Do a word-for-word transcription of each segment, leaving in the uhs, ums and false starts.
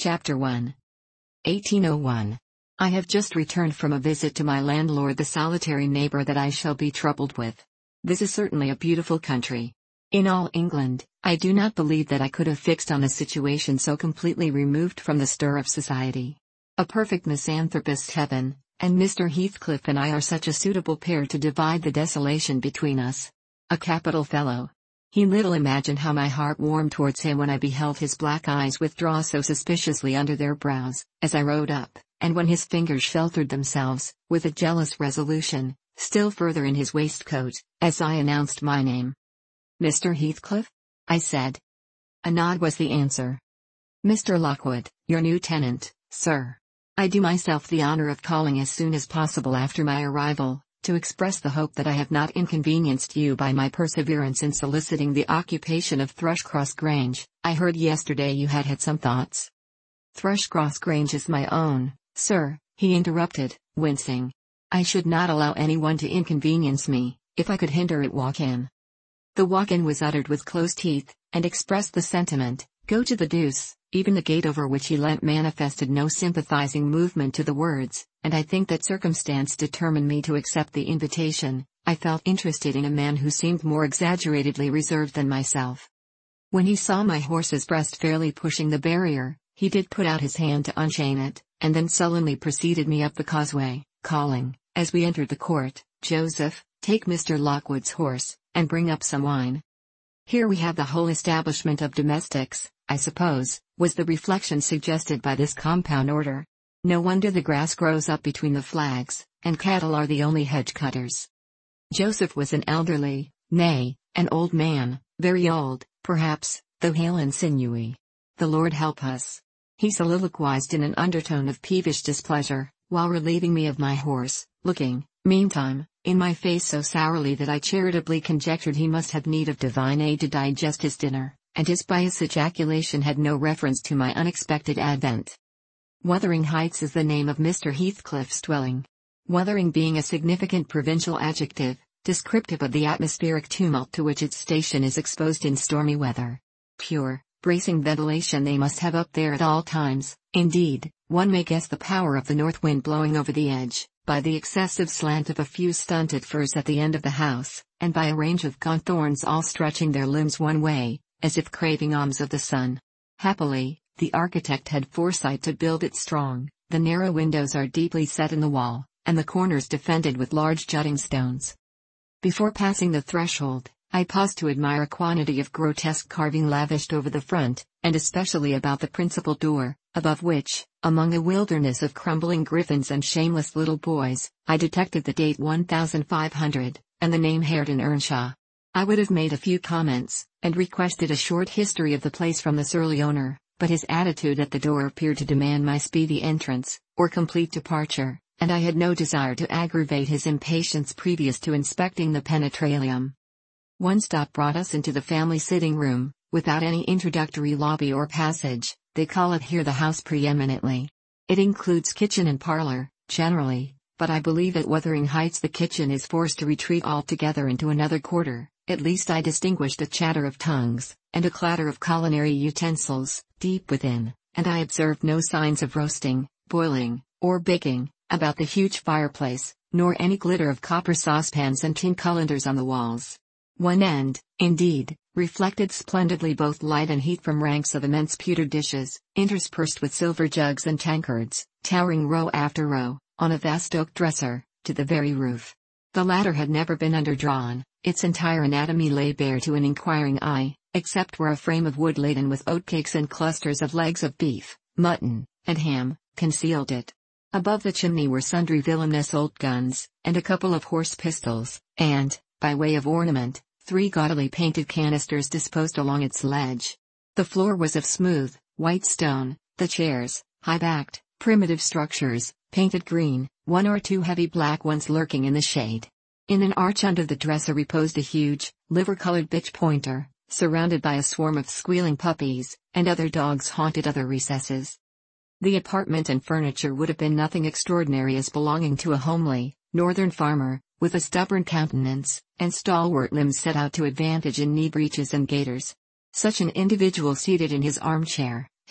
Chapter one. eighteen oh one. I have just returned from a visit to my landlord, the solitary neighbor that I shall be troubled with. This is certainly a beautiful country. In all England, I do not believe that I could have fixed on a situation so completely removed from the stir of society. A perfect misanthropist's heaven, and Mister Heathcliff and I are such a suitable pair to divide the desolation between us. A capital fellow. He little imagined how my heart warmed towards him when I beheld his black eyes withdraw so suspiciously under their brows, as I rode up, and when his fingers sheltered themselves, with a jealous resolution, still further in his waistcoat, as I announced my name. "Mister Heathcliff?" I said. A nod was the answer. "Mister Lockwood, your new tenant, sir. I do myself the honor of calling as soon as possible after my arrival, to express the hope that I have not inconvenienced you by my perseverance in soliciting the occupation of Thrushcross Grange. I heard yesterday you had had some thoughts." "Thrushcross Grange is my own, sir," he interrupted, wincing. "I should not allow anyone to inconvenience me, if I could hinder it walk-in." The walk-in was uttered with closed teeth, and expressed the sentiment, "Go to the deuce." Even the gate over which he leant manifested no sympathizing movement to the words, and I think that circumstance determined me to accept the invitation. I felt interested in a man who seemed more exaggeratedly reserved than myself. When he saw my horse's breast fairly pushing the barrier, he did put out his hand to unchain it, and then sullenly preceded me up the causeway, calling, as we entered the court, "Joseph, take Mister Lockwood's horse, and bring up some wine." "Here we have the whole establishment of domestics, I suppose," was the reflection suggested by this compound order. "No wonder the grass grows up between the flags, and cattle are the only hedge cutters." Joseph was an elderly, nay, an old man, very old, perhaps, though hale and sinewy. "The Lord help us," he soliloquized in an undertone of peevish displeasure, while relieving me of my horse, looking, meantime, in my face so sourly that I charitably conjectured he must have need of divine aid to digest his dinner, and his pious ejaculation had no reference to my unexpected advent. Wuthering Heights is the name of Mister Heathcliff's dwelling. Wuthering being a significant provincial adjective, descriptive of the atmospheric tumult to which its station is exposed in stormy weather. Pure, bracing ventilation they must have up there at all times. Indeed, one may guess the power of the north wind blowing over the edge, by the excessive slant of a few stunted firs at the end of the house, and by a range of gaunt thorns all stretching their limbs one way, as if craving alms of the sun. Happily, the architect had foresight to build it strong. The narrow windows are deeply set in the wall, and the corners defended with large jutting stones. Before passing the threshold, I paused to admire a quantity of grotesque carving lavished over the front, and especially about the principal door, above which, among a wilderness of crumbling griffins and shameless little boys, I detected the date one thousand five hundred, and the name Hareton Earnshaw. I would have made a few comments, and requested a short history of the place from the surly owner, but his attitude at the door appeared to demand my speedy entrance, or complete departure, and I had no desire to aggravate his impatience previous to inspecting the penetralium. One stop brought us into the family sitting room, without any introductory lobby or passage. They call it here the house preeminently. It includes kitchen and parlor, generally, but I believe at Wuthering Heights the kitchen is forced to retreat altogether into another quarter. At least I distinguished a chatter of tongues, and a clatter of culinary utensils, deep within, and I observed no signs of roasting, boiling, or baking, about the huge fireplace, nor any glitter of copper saucepans and tin colanders on the walls. One end, indeed, reflected splendidly both light and heat from ranks of immense pewter dishes, interspersed with silver jugs and tankards, towering row after row, on a vast oak dresser, to the very roof. The latter had never been underdrawn. Its entire anatomy lay bare to an inquiring eye, except where a frame of wood laden with oatcakes and clusters of legs of beef, mutton, and ham, concealed it. Above the chimney were sundry villainous old guns, and a couple of horse pistols, and, by way of ornament, three gaudily painted canisters disposed along its ledge. The floor was of smooth, white stone, the chairs, high-backed, primitive structures, painted green, one or two heavy black ones lurking in the shade. In an arch under the dresser reposed a huge, liver-colored bitch pointer, surrounded by a swarm of squealing puppies, and other dogs haunted other recesses. The apartment and furniture would have been nothing extraordinary as belonging to a homely, northern farmer, with a stubborn countenance, and stalwart limbs set out to advantage in knee breeches and gaiters. Such an individual seated in his armchair,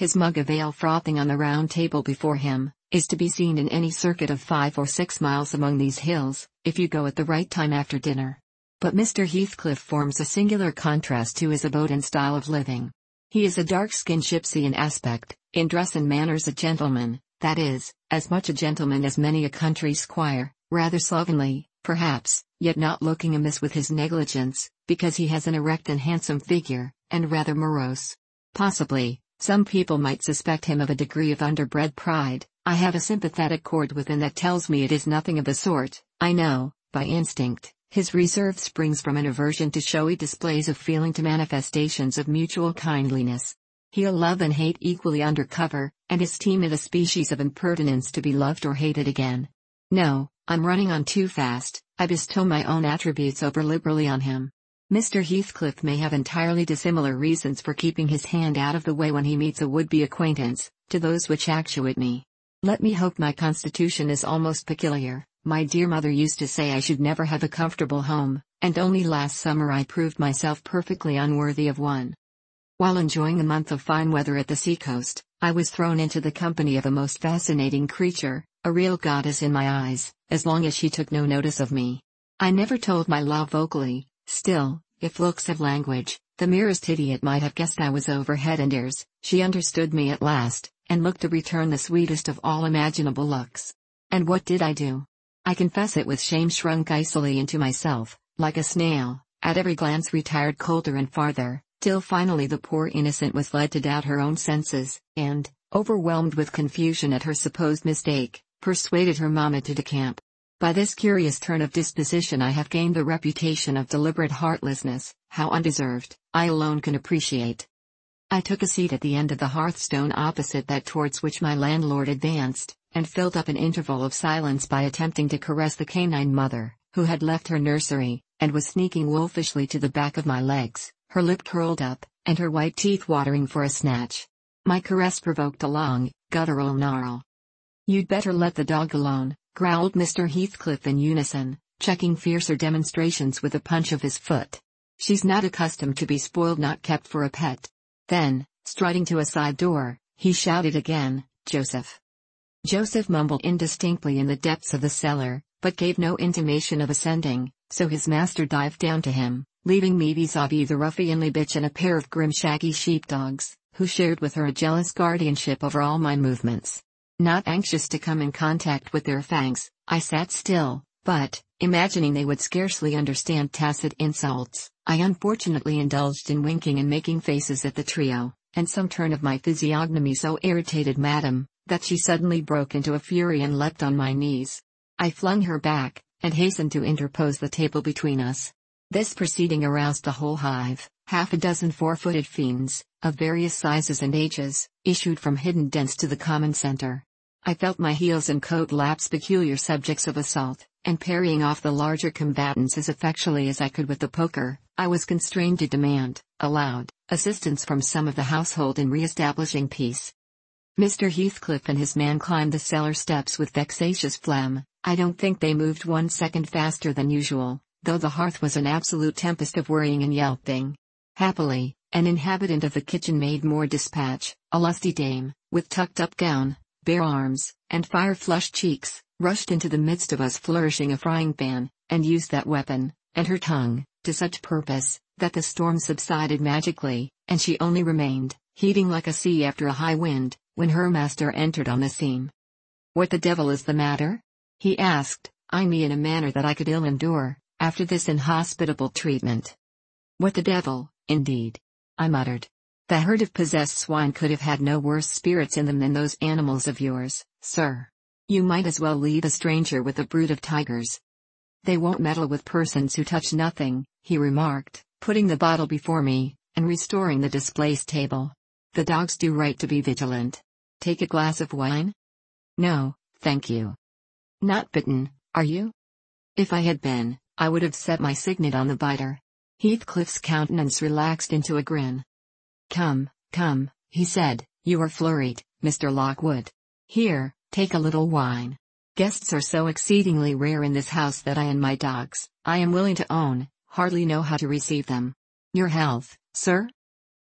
his mug of ale frothing on the round table before him, is to be seen in any circuit of five or six miles among these hills, if you go at the right time after dinner. But Mister Heathcliff forms a singular contrast to his abode and style of living. He is a dark-skinned gypsy in aspect, in dress and manners a gentleman, that is, as much a gentleman as many a country squire, rather slovenly, perhaps, yet not looking amiss with his negligence, because he has an erect and handsome figure, and rather morose. Possibly, some people might suspect him of a degree of underbred pride. I have a sympathetic chord within that tells me it is nothing of the sort. I know, by instinct, his reserve springs from an aversion to showy displays of feeling, to manifestations of mutual kindliness. He'll love and hate equally under cover, and esteem it a species of impertinence to be loved or hated again. No, I'm running on too fast. I bestow my own attributes over liberally on him. Mister Heathcliff may have entirely dissimilar reasons for keeping his hand out of the way when he meets a would-be acquaintance, to those which actuate me. Let me hope my constitution is almost peculiar. My dear mother used to say I should never have a comfortable home, and only last summer I proved myself perfectly unworthy of one. While enjoying a month of fine weather at the seacoast, I was thrown into the company of a most fascinating creature, a real goddess in my eyes, as long as she took no notice of me. I never told my love vocally, still, if looks have language, the merest idiot might have guessed I was over head and ears. She understood me at last, and looked to return the sweetest of all imaginable looks. And what did I do? I confess it with shame shrunk icily into myself, like a snail, at every glance retired colder and farther, till finally the poor innocent was led to doubt her own senses, and, overwhelmed with confusion at her supposed mistake, persuaded her mamma to decamp. By this curious turn of disposition I have gained the reputation of deliberate heartlessness, how undeserved, I alone can appreciate. I took a seat at the end of the hearthstone opposite that towards which my landlord advanced, and filled up an interval of silence by attempting to caress the canine mother, who had left her nursery, and was sneaking wolfishly to the back of my legs, her lip curled up, and her white teeth watering for a snatch. My caress provoked a long, guttural gnarl. "You'd better let the dog alone," growled Mister Heathcliff in unison, checking fiercer demonstrations with a punch of his foot. "She's not accustomed to be spoiled, not kept for a pet." Then, striding to a side door, he shouted again, "Joseph!" Joseph mumbled indistinctly in the depths of the cellar, but gave no intimation of ascending, so his master dived down to him, leaving me vis-à-vis the ruffianly bitch and a pair of grim shaggy sheepdogs, who shared with her a jealous guardianship over all my movements. Not anxious to come in contact with their fangs, I sat still, but, imagining they would scarcely understand tacit insults, I unfortunately indulged in winking and making faces at the trio, and some turn of my physiognomy so irritated Madame, that she suddenly broke into a fury and leapt on my knees. I flung her back, and hastened to interpose the table between us. This proceeding aroused the whole hive. Half a dozen four-footed fiends, of various sizes and ages, issued from hidden dens to the common center. I felt my heels and coat laps peculiar subjects of assault, and parrying off the larger combatants as effectually as I could with the poker, I was constrained to demand, aloud, assistance from some of the household in re-establishing peace. Mister Heathcliff and his man climbed the cellar steps with vexatious phlegm. I don't think they moved one second faster than usual, though the hearth was an absolute tempest of worrying and yelping. Happily, an inhabitant of the kitchen made more dispatch, a lusty dame, with tucked-up gown, bare arms, and fire-flushed cheeks, rushed into the midst of us flourishing a frying-pan, and used that weapon, and her tongue, to such purpose, that the storm subsided magically, and she only remained, heaving like a sea after a high wind, when her master entered on the scene. "What the devil is the matter?" he asked, eyeing me in a manner that I could ill endure, after this inhospitable treatment. "What the devil, indeed?" I muttered. "The herd of possessed swine could have had no worse spirits in them than those animals of yours, sir. You might as well leave a stranger with a brood of tigers." "They won't meddle with persons who touch nothing," he remarked, putting the bottle before me, and restoring the displaced table. "The dogs do right to be vigilant. Take a glass of wine?" "No, thank you." "Not bitten, are you?" If I had been, I would have set my signet on the biter. Heathcliff's countenance relaxed into a grin. "Come, come," he said, "you are flurried, Mister Lockwood. Here, take a little wine. Guests are so exceedingly rare in this house that I and my dogs, I am willing to own, hardly know how to receive them. Your health, sir?"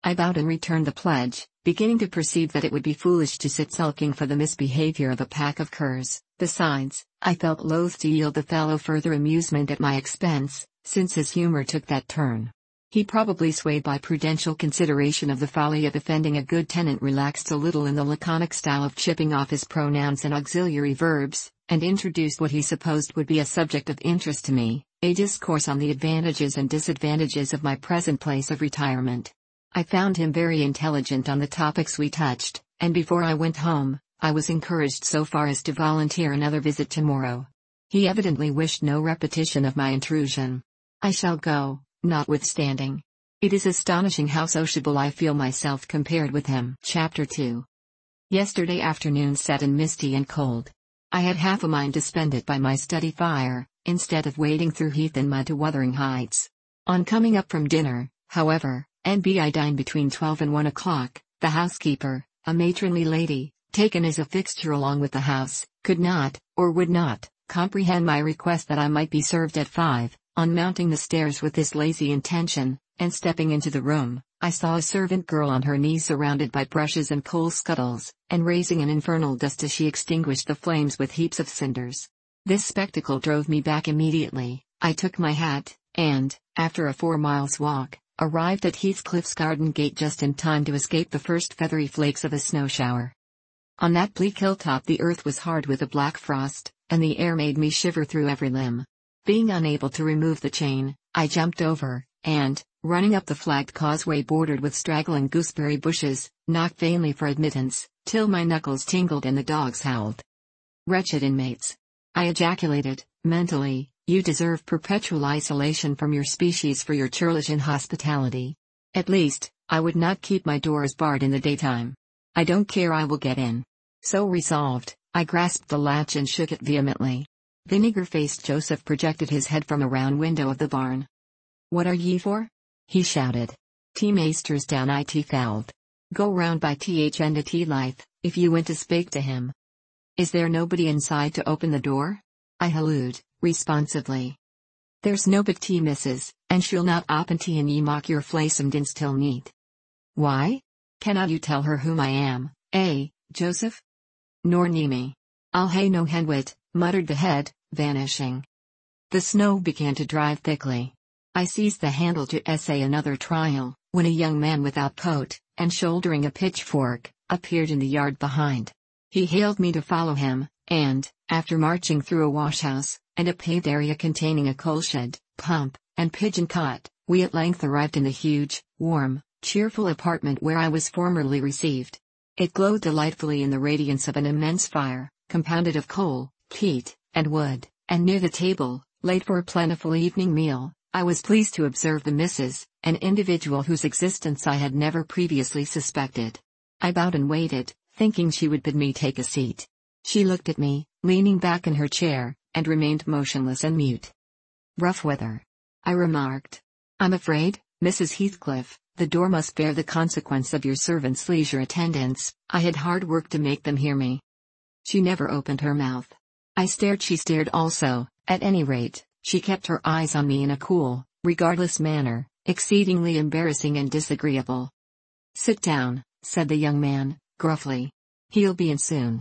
I bowed and returned the pledge, beginning to perceive that it would be foolish to sit sulking for the misbehavior of a pack of curs. Besides, I felt loath to yield the fellow further amusement at my expense, since his humor took that turn. He probably swayed by prudential consideration of the folly of offending a good tenant, relaxed a little in the laconic style of chipping off his pronouns and auxiliary verbs, and introduced what he supposed would be a subject of interest to me, a discourse on the advantages and disadvantages of my present place of retirement. I found him very intelligent on the topics we touched, and before I went home, I was encouraged so far as to volunteer another visit tomorrow. He evidently wished no repetition of my intrusion. I shall go, notwithstanding. It is astonishing how sociable I feel myself compared with him. Chapter two. Yesterday afternoon set in misty and cold. I had half a mind to spend it by my study fire, instead of wading through heath and mud to Wuthering Heights. On coming up from dinner, however, N B I dined between twelve and one o'clock, the housekeeper, a matronly lady, taken as a fixture along with the house, could not, or would not, comprehend my request that I might be served at five. On mounting the stairs with this lazy intention, and stepping into the room, I saw a servant girl on her knees surrounded by brushes and coal scuttles, and raising an infernal dust as she extinguished the flames with heaps of cinders. This spectacle drove me back immediately. I took my hat, and, after a four miles walk, arrived at Heathcliff's garden gate just in time to escape the first feathery flakes of a snow shower. On that bleak hilltop the earth was hard with a black frost, and the air made me shiver through every limb. Being unable to remove the chain, I jumped over, and, running up the flagged causeway bordered with straggling gooseberry bushes, knocked vainly for admittance, till my knuckles tingled and the dogs howled. Wretched inmates! I ejaculated, mentally, you deserve perpetual isolation from your species for your churlish inhospitality. At least, I would not keep my doors barred in the daytime. I don't care, I will get in. So resolved, I grasped the latch and shook it vehemently. Vinegar-faced Joseph projected his head from a round window of the barn. What are ye for? He shouted. T meesters down it feld. Go round by th end of t lithe, if you went to speak to him. Is there nobody inside to open the door? I hallooed, responsively. There's no but t missus, and she'll not open t and ye mock your flaysome dins till neat. Why? Cannot you tell her whom I am, eh, Joseph? Nor nee me. I'll hae no henwit, muttered the head, vanishing. The snow began to drive thickly. I seized the handle to essay another trial, when a young man without coat, and shouldering a pitchfork, appeared in the yard behind. He hailed me to follow him, and, after marching through a washhouse, and a paved area containing a coalshed, pump, and pigeon cot, we at length arrived in the huge, warm, cheerful apartment where I was formerly received. It glowed delightfully in the radiance of an immense fire, compounded of coal, peat, and wood, and near the table, laid for a plentiful evening meal, I was pleased to observe the missus, an individual whose existence I had never previously suspected. I bowed and waited, thinking she would bid me take a seat. She looked at me, leaning back in her chair, and remained motionless and mute. Rough weather, I remarked. I'm afraid, Missus Heathcliff, the door must bear the consequence of your servants' leisure attendance. I had hard work to make them hear me. She never opened her mouth. I stared, she stared also. At any rate, she kept her eyes on me in a cool, regardless manner, exceedingly embarrassing and disagreeable. Sit down, said the young man, gruffly. He'll be in soon.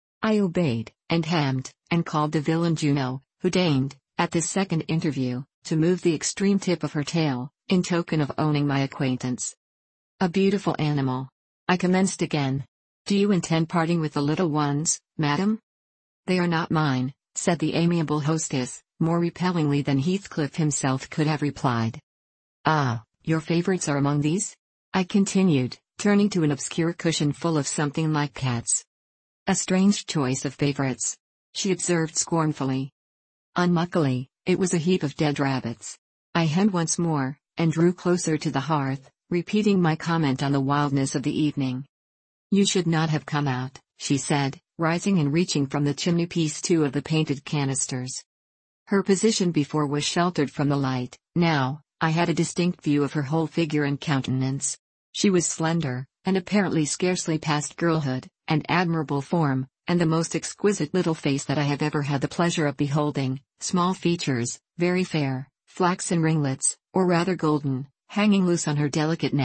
I obeyed, and hemmed, and called the villain Juno, who deigned, at this second interview, to move the extreme tip of her tail, in token of owning my acquaintance. A beautiful animal. I commenced again. Do you intend parting with the little ones, madam? They are not mine, said the amiable hostess, more repellingly than Heathcliff himself could have replied. Ah, your favorites are among these? I continued, turning to an obscure cushion full of something like cats. A strange choice of favorites, she observed scornfully. Unluckily, it was a heap of dead rabbits. I hemmed once more, and drew closer to the hearth, repeating my comment on the wildness of the evening. You should not have come out, she said, rising and reaching from the chimney-piece two of the painted canisters. Her position before was sheltered from the light, now, I had a distinct view of her whole figure and countenance. She was slender, and apparently scarcely past girlhood, and admirable form, and the most exquisite little face that I have ever had the pleasure of beholding, small features, very fair, flaxen ringlets, or rather golden, hanging loose on her delicate neck,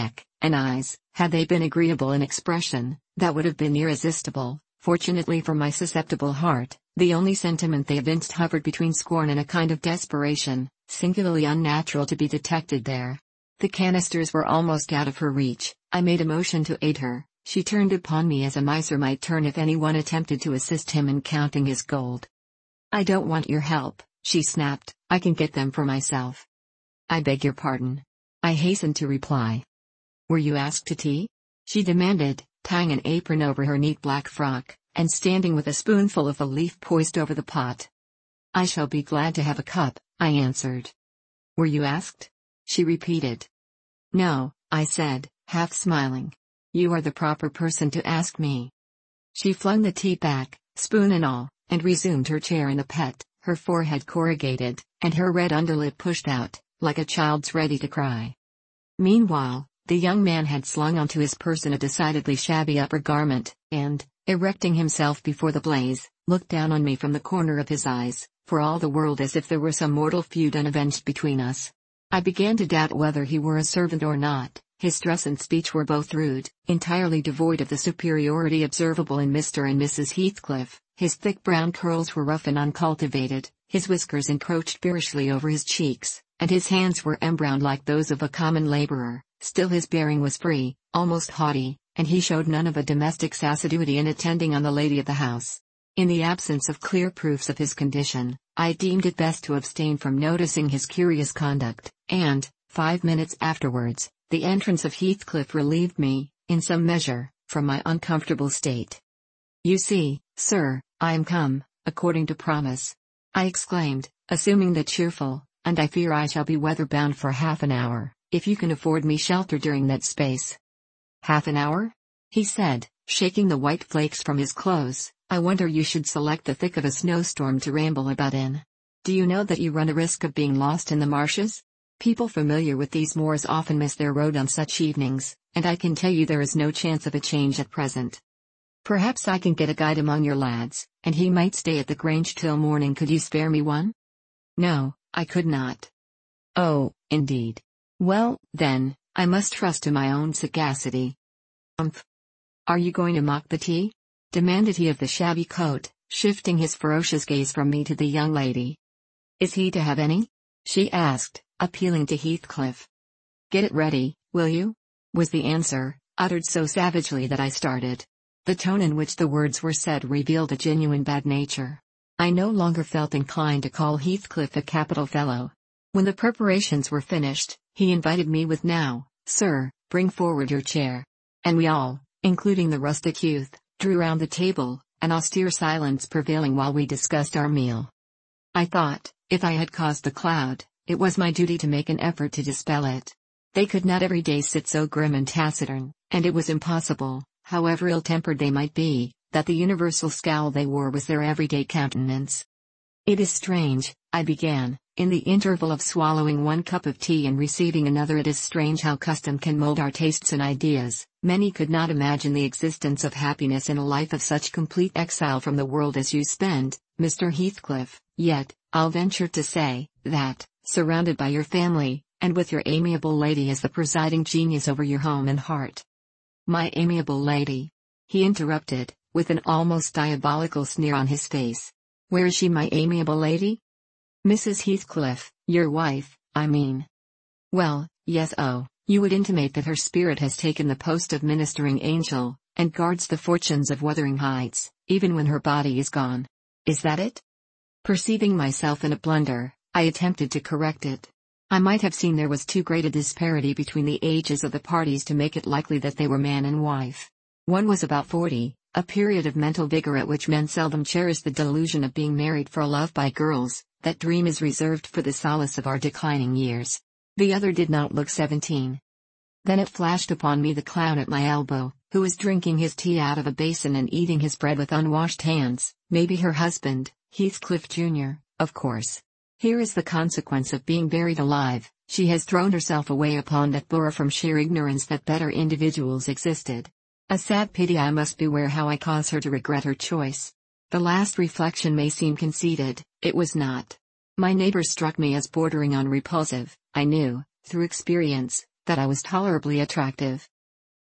and eyes, had they been agreeable in expression, that would have been irresistible. Fortunately for my susceptible heart, the only sentiment they evinced hovered between scorn and a kind of desperation, singularly unnatural to be detected there. The canisters were almost out of her reach. I made a motion to aid her. She turned upon me as a miser might turn if anyone attempted to assist him in counting his gold. "I don't want your help," she snapped. "I can get them for myself." "I beg your pardon," I hastened to reply. "Were you asked to tea?" she demanded, tying an apron over her neat black frock, and standing with a spoonful of a leaf poised over the pot. "I shall be glad to have a cup," I answered. "Were you asked?" she repeated. "No," I said, half smiling. "You are the proper person to ask me." She flung the tea back, spoon and all, and resumed her chair in the pet, her forehead corrugated, and her red underlip pushed out, like a child's ready to cry. Meanwhile, the young man had slung onto his person a decidedly shabby upper garment, and, erecting himself before the blaze, looked down on me from the corner of his eyes, for all the world as if there were some mortal feud unavenged between us. I began to doubt whether he were a servant or not. His dress and speech were both rude, entirely devoid of the superiority observable in Mister and Missus Heathcliff. His thick brown curls were rough and uncultivated, his whiskers encroached bearishly over his cheeks, and his hands were embrowned like those of a common laborer. Still his bearing was free, almost haughty, and he showed none of a domestic's assiduity in attending on the lady of the house. In the absence of clear proofs of his condition, I deemed it best to abstain from noticing his curious conduct, and, five minutes afterwards, the entrance of Heathcliff relieved me, in some measure, from my uncomfortable state. "You see, sir, I am come, according to promise," I exclaimed, assuming the cheerful, "and I fear I shall be weather-bound for half an hour, if you can afford me shelter during that space." "Half an hour?" he said, shaking the white flakes from his clothes. "I wonder you should select the thick of a snowstorm to ramble about in. Do you know that you run a risk of being lost in the marshes? People familiar with these moors often miss their road on such evenings, and I can tell you there is no chance of a change at present. Perhaps I can get a guide among your lads, and he might stay at the Grange till morning. Could you spare me one?" "No, I could not." "Oh, indeed. Well, then, I must trust to my own sagacity." "Umph. Are you going to mock the tea?" demanded he of the shabby coat, shifting his ferocious gaze from me to the young lady. "Is he to have any?" she asked, appealing to Heathcliff. "Get it ready, will you?" was the answer, uttered so savagely that I started. The tone in which the words were said revealed a genuine bad nature. I no longer felt inclined to call Heathcliff a capital fellow. When the preparations were finished, he invited me with, "Now, sir, bring forward your chair." And we all, including the rustic youth, drew round the table, an austere silence prevailing while we discussed our meal. I thought, if I had caused the cloud, it was my duty to make an effort to dispel it. They could not every day sit so grim and taciturn, and it was impossible, however ill-tempered they might be, that the universal scowl they wore was their everyday countenance. "It is strange," I began, in the interval of swallowing one cup of tea and receiving another. "It is strange how custom can mold our tastes and ideas. Many could not imagine the existence of happiness in a life of such complete exile from the world as you spend, Mister Heathcliff, yet, I'll venture to say, that, surrounded by your family, and with your amiable lady as the presiding genius over your home and heart—" "My amiable lady?" he interrupted, with an almost diabolical sneer on his face. "Where is she, my amiable lady?" "Missus Heathcliff, your wife, I mean." "Well, yes. Oh, you would intimate that her spirit has taken the post of ministering angel, and guards the fortunes of Wuthering Heights, even when her body is gone. Is that it?" Perceiving myself in a blunder, I attempted to correct it. I might have seen there was too great a disparity between the ages of the parties to make it likely that they were man and wife. One was about forty, a period of mental vigor at which men seldom cherish the delusion of being married for love by girls. That dream is reserved for the solace of our declining years. The other did not look seventeen. Then it flashed upon me the clown at my elbow, who was drinking his tea out of a basin and eating his bread with unwashed hands, maybe her husband, Heathcliff Junior, of course. Here is the consequence of being buried alive: she has thrown herself away upon that borough from sheer ignorance that better individuals existed. A sad pity. I must beware how I cause her to regret her choice. The last reflection may seem conceited, it was not. My neighbor struck me as bordering on repulsive. I knew, through experience, that I was tolerably attractive.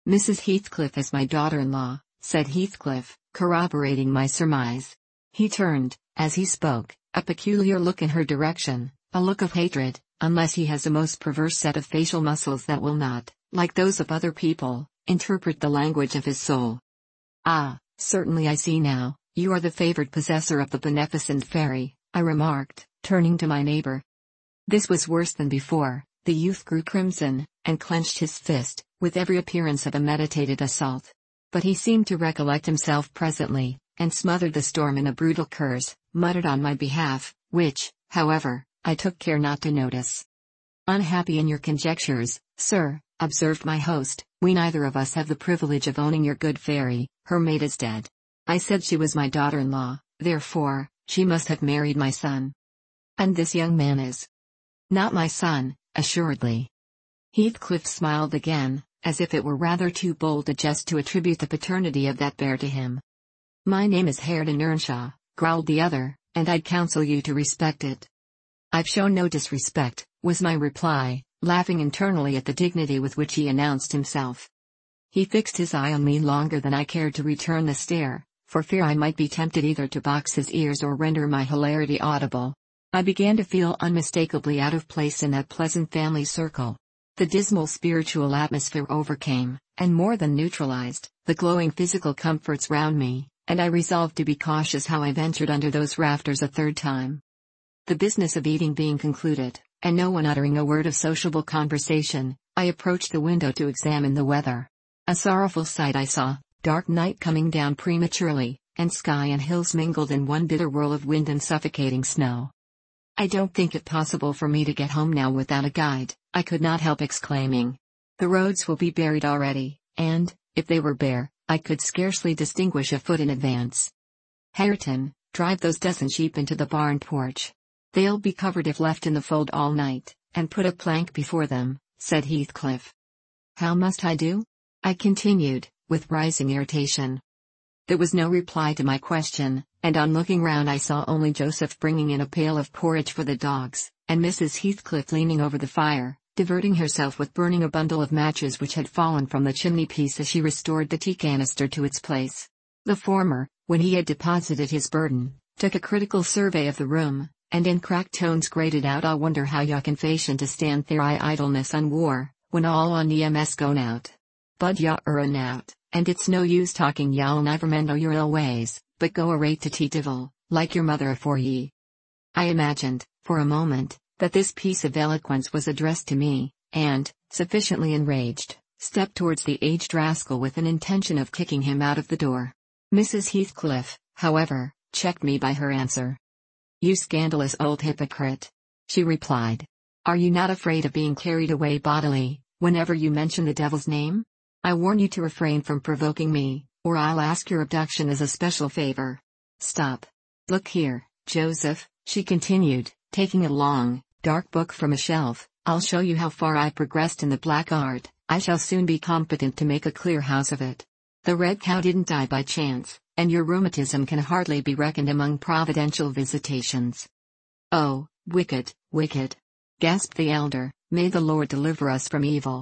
Missus Heathcliff is my daughter-in-law, said Heathcliff, corroborating my surmise. He turned, as he spoke, a peculiar look in her direction, a look of hatred, unless he has a most perverse set of facial muscles that will not, like those of other people, interpret the language of his soul. Ah, certainly I see now, you are the favored possessor of the beneficent fairy, I remarked, turning to my neighbor. This was worse than before. The youth grew crimson, and clenched his fist, with every appearance of a meditated assault. But he seemed to recollect himself presently, and smothered the storm in a brutal curse, muttered on my behalf, which, however, I took care not to notice. Unhappy in your conjectures, sir, observed my host, we neither of us have the privilege of owning your good fairy. Her maid is dead. I said she was my daughter-in-law, therefore, she must have married my son. And this young man is not my son, assuredly. Heathcliff smiled again, as if it were rather too bold a jest to attribute the paternity of that bear to him. My name is Hareton Earnshaw, growled the other, and I'd counsel you to respect it. I've shown no disrespect, was my reply, laughing internally at the dignity with which he announced himself. He fixed his eye on me longer than I cared to return the stare, for fear I might be tempted either to box his ears or render my hilarity audible. I began to feel unmistakably out of place in that pleasant family circle. The dismal spiritual atmosphere overcame, and more than neutralized, the glowing physical comforts round me, and I resolved to be cautious how I ventured under those rafters a third time. The business of eating being concluded, and no one uttering a word of sociable conversation, I approached the window to examine the weather. A sorrowful sight I saw, dark night coming down prematurely, and sky and hills mingled in one bitter whirl of wind and suffocating snow. I don't think it possible for me to get home now without a guide, I could not help exclaiming. The roads will be buried already, and, if they were bare, I could scarcely distinguish a foot in advance. Hareton, drive those dozen sheep into the barn porch. They'll be covered if left in the fold all night, and put a plank before them, said Heathcliff. How must I do? I continued, with rising irritation. There was no reply to my question, and on looking round I saw only Joseph bringing in a pail of porridge for the dogs, and Missus Heathcliff leaning over the fire, diverting herself with burning a bundle of matches which had fallen from the chimney-piece as she restored the tea canister to its place. The former, when he had deposited his burden, took a critical survey of the room, and in cracked tones grated out, I wonder how ya can fashion to stand there I idleness and war, when all on ye must go out. Bud ya are an out, and it's no use talking y'all never mend o' your ill ways, but go arrayed to tea divil, like your mother afore ye. I imagined, for a moment, that this piece of eloquence was addressed to me, and, sufficiently enraged, stepped towards the aged rascal with an intention of kicking him out of the door. Missus Heathcliff, however, checked me by her answer. You scandalous old hypocrite, she replied. Are you not afraid of being carried away bodily, whenever you mention the devil's name? I warn you to refrain from provoking me, or I'll ask your abduction as a special favor. Stop. Look here, Joseph, she continued, taking a long, dark book from a shelf. I'll show you how far I've progressed in the black art. I shall soon be competent to make a clear house of it. The red cow didn't die by chance, and your rheumatism can hardly be reckoned among providential visitations. Oh, wicked, wicked! Gasped the elder, may the Lord deliver us from evil.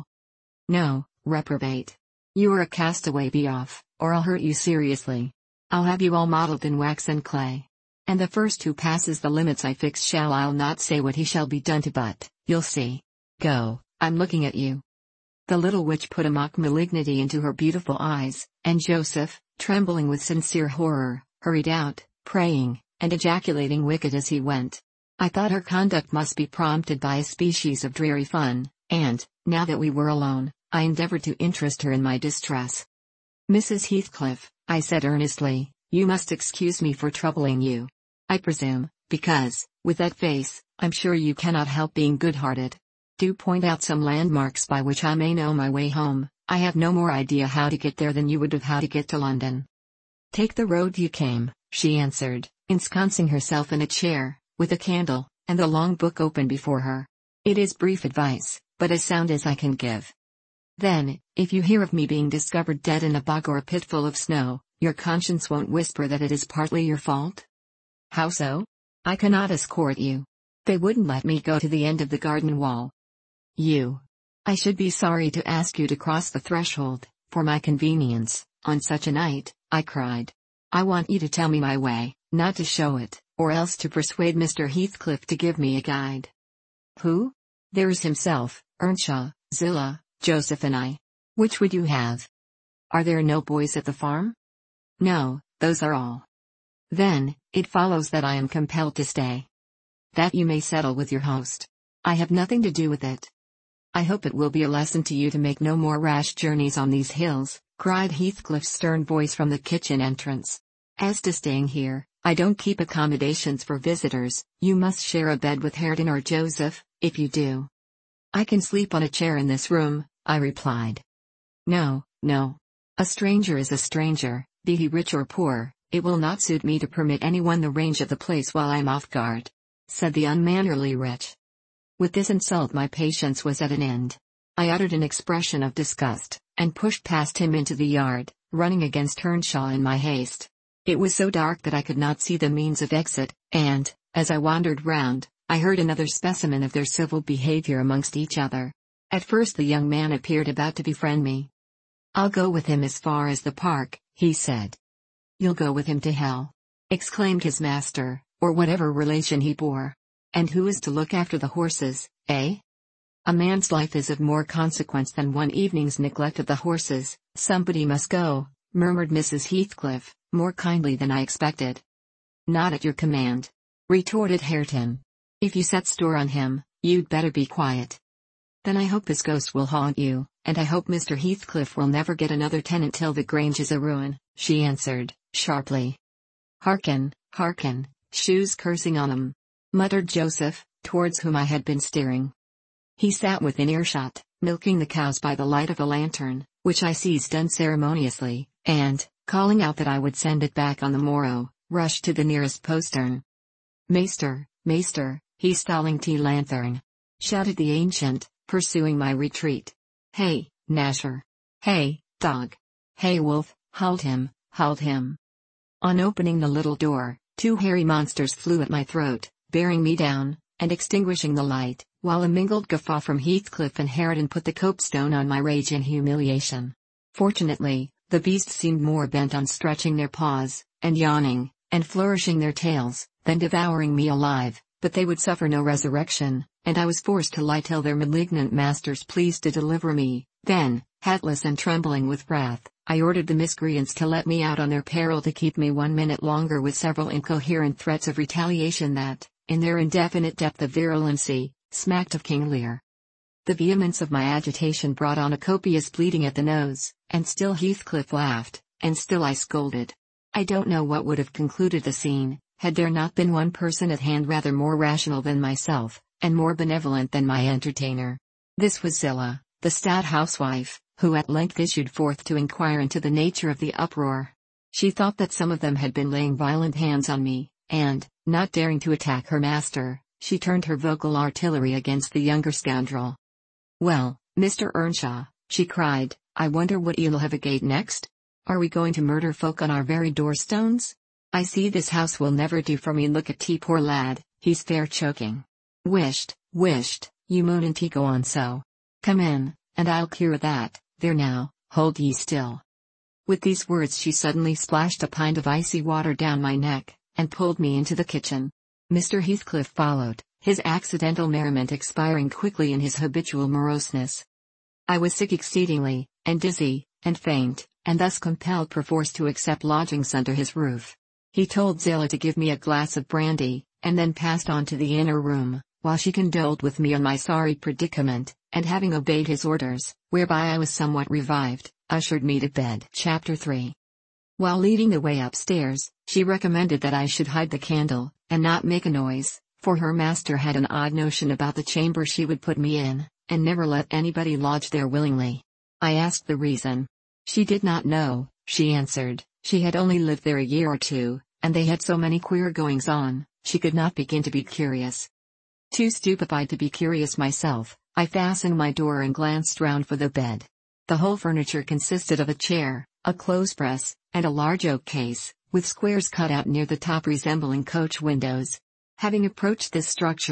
No, reprobate. You are a castaway, be off, or I'll hurt you seriously. I'll have you all modeled in wax and clay. And the first who passes the limits I fix shall I'll not say what he shall be done to, but, you'll see. Go, I'm looking at you. The little witch put a mock malignity into her beautiful eyes, and Joseph, trembling with sincere horror, hurried out, praying, and ejaculating wicked as he went. I thought her conduct must be prompted by a species of dreary fun, and, now that we were alone, I endeavored to interest her in my distress. Missus Heathcliff, I said earnestly, you must excuse me for troubling you. I presume, because, with that face, I'm sure you cannot help being good-hearted. Do point out some landmarks by which I may know my way home. I have no more idea how to get there than you would have how to get to London. Take the road you came, she answered, ensconcing herself in a chair, with a candle, and the long book open before her. It is brief advice, but as sound as I can give. Then, if you hear of me being discovered dead in a bog or a pit full of snow, your conscience won't whisper that it is partly your fault? How so? I cannot escort you. They wouldn't let me go to the end of the garden wall. You. I should be sorry to ask you to cross the threshold, for my convenience, on such a night," I cried. "I want you to tell me my way, not to show it, or else to persuade Mister Heathcliff to give me a guide." "Who?" "There's himself, Earnshaw, Zillah, Joseph and I. Which would you have?" "Are there no boys at the farm?" "No, those are all." "Then, it follows that I am compelled to stay." "That you may settle with your host. I have nothing to do with it." "I hope it will be a lesson to you to make no more rash journeys on these hills," cried Heathcliff's stern voice from the kitchen entrance. "As to staying here, I don't keep accommodations for visitors. You must share a bed with Hareton or Joseph, if you do." "I can sleep on a chair in this room," I replied. "No, no. A stranger is a stranger, be he rich or poor. It will not suit me to permit anyone the range of the place while I'm off guard," said the unmannerly wretch. With this insult my patience was at an end. I uttered an expression of disgust, and pushed past him into the yard, running against Earnshaw in my haste. It was so dark that I could not see the means of exit, and, as I wandered round, I heard another specimen of their civil behavior amongst each other. At first the young man appeared about to befriend me. "I'll go with him as far as the park," he said. "You'll go with him to hell!" exclaimed his master, or whatever relation he bore. "And who is to look after the horses, eh?" "A man's life is of more consequence than one evening's neglect of the horses. Somebody must go," murmured Missus Heathcliff, more kindly than I expected. "Not at your command," retorted Hareton. "If you set store on him, you'd better be quiet." "Then I hope his ghost will haunt you, and I hope Mister Heathcliff will never get another tenant till the Grange is a ruin," she answered, sharply. "Hearken, hearken, shoes cursing on 'em," muttered Joseph, towards whom I had been steering. He sat within earshot, milking the cows by the light of a lantern, which I seized unceremoniously, and, calling out that I would send it back on the morrow, rushed to the nearest postern. "Maester, maester, he's stalling tea lanthorn!" shouted the ancient, pursuing my retreat. "Hey, Nasher! Hey, dog! Hey, wolf, hold him, hold him!" On opening the little door, two hairy monsters flew at my throat, bearing me down, and extinguishing the light, while a mingled guffaw from Heathcliff and Hareton put the copestone on my rage and humiliation. Fortunately, the beasts seemed more bent on stretching their paws, and yawning, and flourishing their tails, than devouring me alive, but they would suffer no resurrection, and I was forced to lie till their malignant masters pleased to deliver me. Then, hatless and trembling with wrath, I ordered the miscreants to let me out on their peril to keep me one minute longer with several incoherent threats of retaliation that, in their indefinite depth of virulency, smacked of King Lear. The vehemence of my agitation brought on a copious bleeding at the nose, and still Heathcliff laughed, and still I scolded. I don't know what would have concluded the scene, had there not been one person at hand rather more rational than myself, and more benevolent than my entertainer. This was Zillah, the stout housewife, who at length issued forth to inquire into the nature of the uproar. She thought that some of them had been laying violent hands on me, and, not daring to attack her master, she turned her vocal artillery against the younger scoundrel. "Well, Mister Earnshaw," she cried, "I wonder what you'll have agate next? Are we going to murder folk on our very doorstones? I see this house will never do for me. Look at T, poor lad, he's fair choking. Wisht, wisht, you moan and T go on so. Come in, and I'll cure that. There now, hold ye still." With these words she suddenly splashed a pint of icy water down my neck, and pulled me into the kitchen. Mister Heathcliff followed, his accidental merriment expiring quickly in his habitual moroseness. I was sick exceedingly, and dizzy, and faint, and thus compelled perforce to accept lodgings under his roof. He told Zillah to give me a glass of brandy, and then passed on to the inner room, while she condoled with me on my sorry predicament, and having obeyed his orders, whereby I was somewhat revived, ushered me to bed. Chapter three. While leading the way upstairs, she recommended that I should hide the candle, and not make a noise, for her master had an odd notion about the chamber she would put me in, and never let anybody lodge there willingly. I asked the reason. She did not know, she answered. She had only lived there a year or two, and they had so many queer goings-on, she could not begin to be curious. Too stupefied to be curious myself, I fastened my door and glanced round for the bed. The whole furniture consisted of a chair, a clothes-press, and a large oak case, with squares cut out near the top resembling coach windows. Having approached this structure,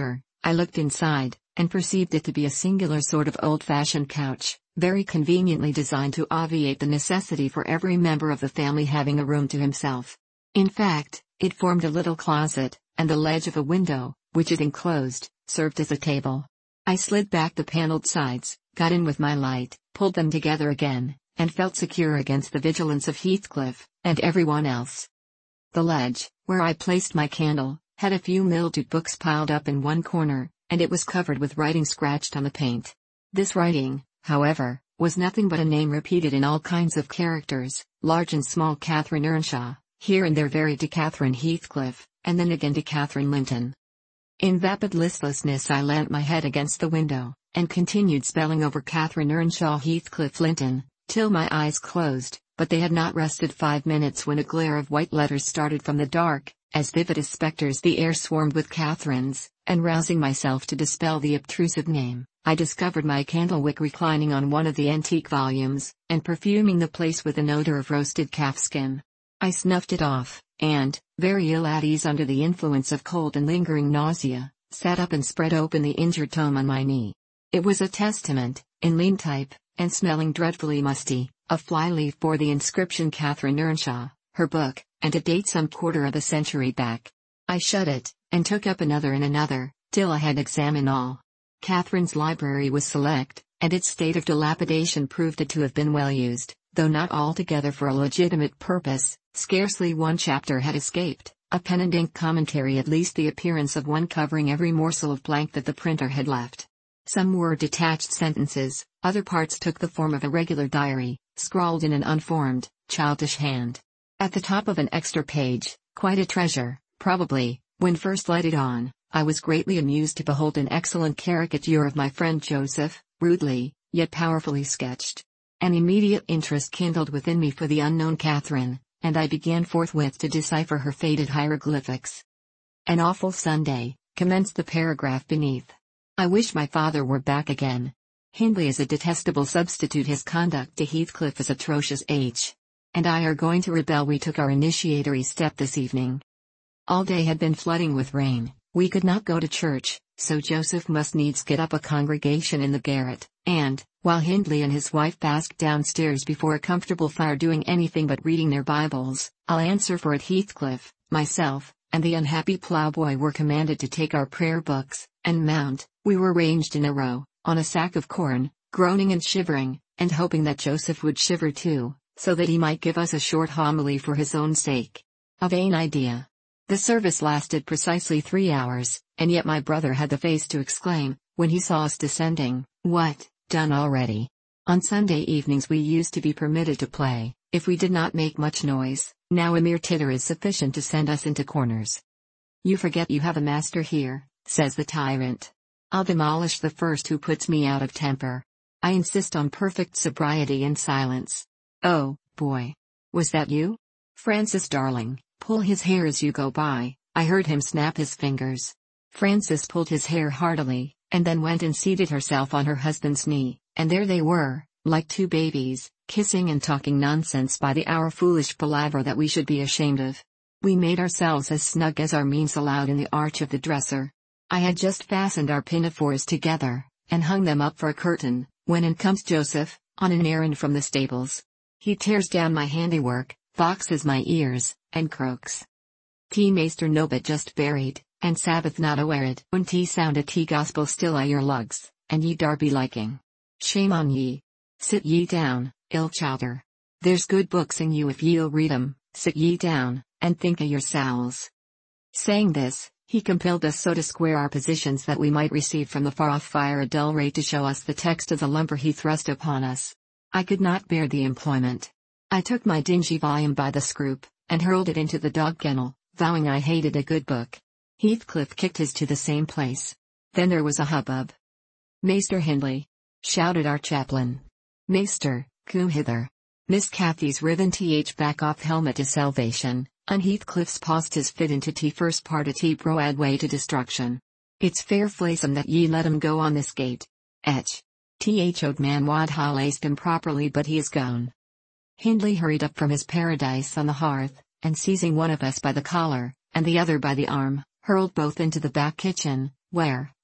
I looked inside, and perceived it to be a singular sort of old-fashioned couch, very conveniently designed to obviate the necessity for every member of the family having a room to himself. In fact, it formed a little closet, and the ledge of a window, which it enclosed, served as a table. I slid back the paneled sides, got in with my light, pulled them together again, and felt secure against the vigilance of Heathcliff, and everyone else. The ledge, where I placed my candle, had a few mildewed books piled up in one corner, and it was covered with writing scratched on the paint. This writing, however, was nothing but a name repeated in all kinds of characters, large and small: Catherine Earnshaw, here and there varied to Catherine Heathcliff, and then again to Catherine Linton. In vapid listlessness I leant my head against the window, and continued spelling over Catherine Earnshaw Heathcliff Linton, till my eyes closed, but they had not rested five minutes when a glare of white letters started from the dark, as vivid as spectres the air swarmed with Catherines, and rousing myself to dispel the obtrusive name, I discovered my candlewick reclining on one of the antique volumes, and perfuming the place with an odor of roasted calfskin. I snuffed it off, and, very ill at ease under the influence of cold and lingering nausea, sat up and spread open the injured tome on my knee. It was a Testament, in lean type, and smelling dreadfully musty. A flyleaf bore the inscription Catherine Earnshaw, her book, and a date some quarter of a century back. I shut it, and took up another and another, till I had examined all. Catherine's library was select, and its state of dilapidation proved it to have been well used, though not altogether for a legitimate purpose. Scarcely one chapter had escaped, a pen and ink commentary at least the appearance of one covering every morsel of blank that the printer had left. Some were detached sentences, other parts took the form of a regular diary, scrawled in an unformed, childish hand. At the top of an extra page, quite a treasure, probably, when first lighted on, I was greatly amused to behold an excellent caricature of my friend Joseph, rudely, yet powerfully sketched. An immediate interest kindled within me for the unknown Catherine, and I began forthwith to decipher her faded hieroglyphics. "An awful Sunday," commenced the paragraph beneath. "I wish my father were back again. Hindley is a detestable substitute. His conduct to Heathcliff is atrocious. H. and I are going to rebel. We took our initiatory step this evening. All day had been flooding with rain, we could not go to church, so Joseph must needs get up a congregation in the garret, and, while Hindley and his wife basked downstairs before a comfortable fire doing anything but reading their Bibles, I'll answer for it Heathcliff, myself, and the unhappy ploughboy were commanded to take our prayer books, and mount. We were ranged in a row, on a sack of corn, groaning and shivering, and hoping that Joseph would shiver too, so that he might give us a short homily for his own sake. A vain idea. The service lasted precisely three hours, and yet my brother had the face to exclaim, when he saw us descending, "What, done already?" On Sunday evenings we used to be permitted to play, if we did not make much noise. Now a mere titter is sufficient to send us into corners. "You forget you have a master here," says the tyrant. "I'll demolish the first who puts me out of temper. I insist on perfect sobriety and silence." "Oh, boy. Was that you? Francis darling, pull his hair as you go by." I heard him snap his fingers. Francis pulled his hair heartily, and then went and seated herself on her husband's knee, and there they were, like two babies, kissing and talking nonsense by the hour, foolish palaver that we should be ashamed of. We made ourselves as snug as our means allowed in the arch of the dresser. I had just fastened our pinafores together, and hung them up for a curtain, when in comes Joseph, on an errand from the stables. He tears down my handiwork, boxes my ears, and croaks. "T Maester Nobit just buried, and Sabbath not awered. When T sound a T gospel still I your lugs, and ye darby liking. Shame on ye. Sit ye down, ill chowder. There's good books in you if ye'll read 'em. Sit ye down, and think o' your sowls." Saying this, he compelled us so to square our positions that we might receive from the far-off fire a dull ray to show us the text of the lumber he thrust upon us. I could not bear the employment. I took my dingy volume by the scroop, and hurled it into the dog kennel, vowing I hated a good book. Heathcliff kicked his to the same place. Then there was a hubbub. "Maester Hindley!" shouted our chaplain. "Maester, come hither." Miss Cathy's riven th back off helmet is salvation, and Heathcliff's paused his fit into t first part a t broad way to destruction. "It's fair flaysome that ye let him go on this gate. Etch. Th old man wad ha laced him properly, but he is gone." Hindley hurried up from his paradise on the hearth, and seizing one of us by the collar, and the other by the arm, hurled both into the back kitchen, where,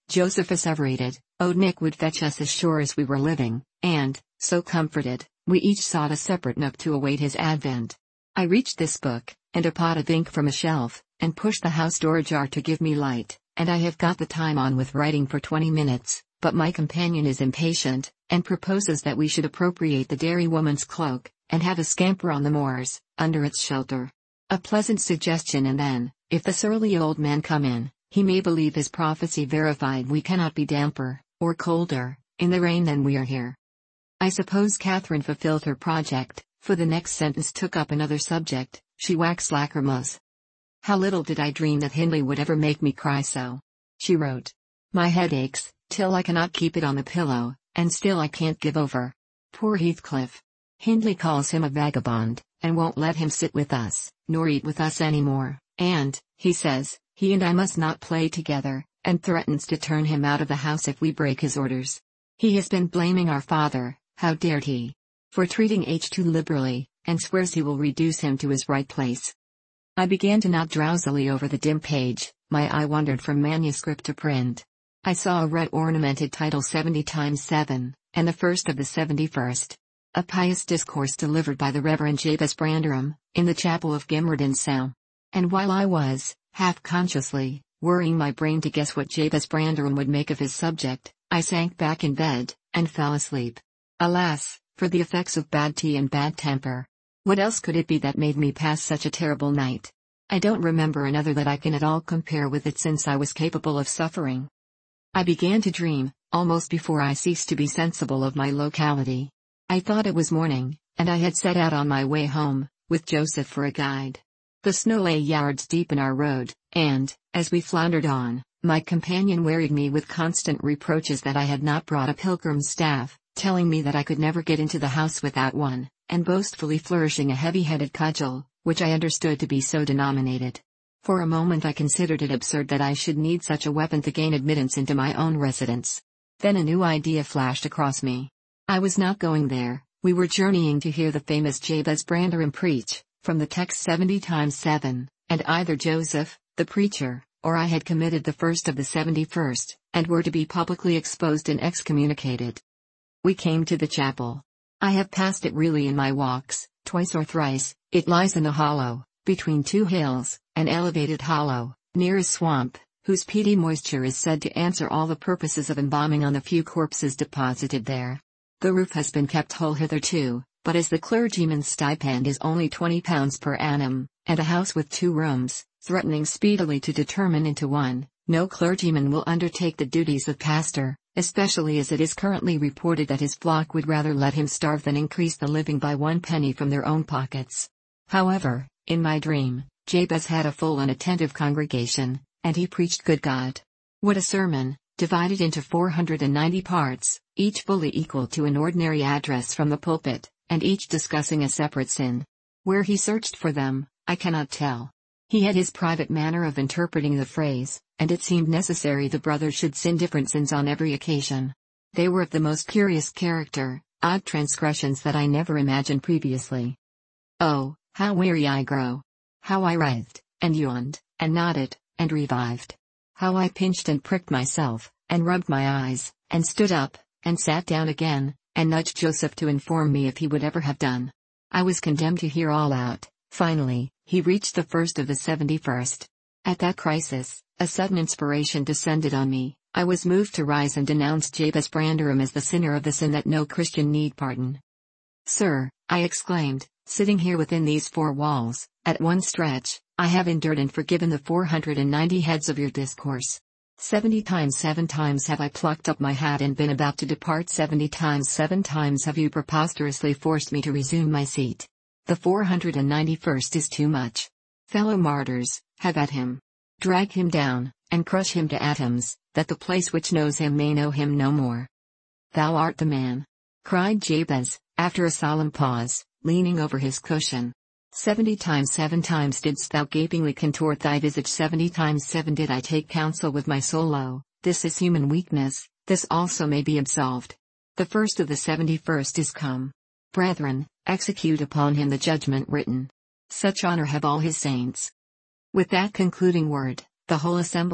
Joseph asseverated, Old Nick would fetch us as sure as we were living, and, so comforted, we each sought a separate nook to await his advent. I reached this book, and a pot of ink from a shelf, and pushed the house door ajar to give me light, and I have got the time on with writing for twenty minutes, but my companion is impatient, and proposes that we should appropriate the dairywoman's cloak, and have a scamper on the moors, under its shelter. A pleasant suggestion, and then, if the surly old man come in, he may believe his prophecy verified. We cannot be damper, or colder, in the rain than we are here. I suppose Catherine fulfilled her project, for the next sentence took up another subject. She waxed lachrymose. How little did I dream that Hindley would ever make me cry so. She wrote. My head aches, till I cannot keep it on the pillow, and still I can't give over. Poor Heathcliff. Hindley calls him a vagabond, and won't let him sit with us, nor eat with us any more, and, he says, he and I must not play together, and threatens to turn him out of the house if we break his orders. He has been blaming our father, how dared he, for treating H too liberally, and swears he will reduce him to his right place. I began to nod drowsily over the dim page, my eye wandered from manuscript to print. I saw a red ornamented title seventy times seven, and the first of the seventy-first. A pious discourse delivered by the Reverend Jabez Branderham, in the chapel of Gimmerden Sound. And while I was, half-consciously, worrying my brain to guess what Jabez Branderham would make of his subject, I sank back in bed, and fell asleep. Alas, for the effects of bad tea and bad temper. What else could it be that made me pass such a terrible night? I don't remember another that I can at all compare with it since I was capable of suffering. I began to dream, almost before I ceased to be sensible of my locality. I thought it was morning, and I had set out on my way home, with Joseph for a guide. The snow lay yards deep in our road, and, as we floundered on, my companion wearied me with constant reproaches that I had not brought a pilgrim's staff, telling me that I could never get into the house without one, and boastfully flourishing a heavy-headed cudgel, which I understood to be so denominated. For a moment I considered it absurd that I should need such a weapon to gain admittance into my own residence. Then a new idea flashed across me. I was not going there, we were journeying to hear the famous Jabez Branderham preach, from the text seventy times seven, and either Joseph, the preacher, or I had committed the first of the seventy-first, and were to be publicly exposed and excommunicated. We came to the chapel. I have passed it really in my walks, twice or thrice. It lies in a hollow, between two hills, an elevated hollow, near a swamp, whose peaty moisture is said to answer all the purposes of embalming on the few corpses deposited there. The roof has been kept whole hitherto, but as the clergyman's stipend is only twenty pounds per annum, and a house with two rooms, threatening speedily to determine into one, no clergyman will undertake the duties of pastor, especially as it is currently reported that his flock would rather let him starve than increase the living by one penny from their own pockets. However, in my dream, Jabez had a full and attentive congregation, and he preached good God. What a sermon, divided into four hundred ninety parts, each fully equal to an ordinary address from the pulpit, and each discussing a separate sin. Where he searched for them, I cannot tell. He had his private manner of interpreting the phrase, and it seemed necessary the brothers should sin different sins on every occasion. They were of the most curious character, odd transgressions that I never imagined previously. Oh, how weary I grow! How I writhed, and yawned, and nodded, and revived! How I pinched and pricked myself, and rubbed my eyes, and stood up, and sat down again, and nudged Joseph to inform me if he would ever have done. I was condemned to hear all out. Finally, he reached the first of the seventy-first. At that crisis, a sudden inspiration descended on me. I was moved to rise and denounce Jabez Branderham as the sinner of the sin that no Christian need pardon. Sir, I exclaimed, sitting here within these four walls, at one stretch, I have endured and forgiven the four hundred ninety heads of your discourse. Seventy times seven times have I plucked up my hat and been about to depart. Seventy times seven times have you preposterously forced me to resume my seat. The four hundred ninety-first is too much. Fellow martyrs, have at him. Drag him down, and crush him to atoms, that the place which knows him may know him no more. Thou art the man, cried Jabez, after a solemn pause, leaning over his cushion. Seventy times seven times didst thou gapingly contort thy visage. Seventy times seven did I take counsel with my soul. Lo, this is human weakness, this also may be absolved. The first of the seventy-first is come. Brethren, execute upon him the judgment written. Such honor have all his saints. With that concluding word, the whole assembly,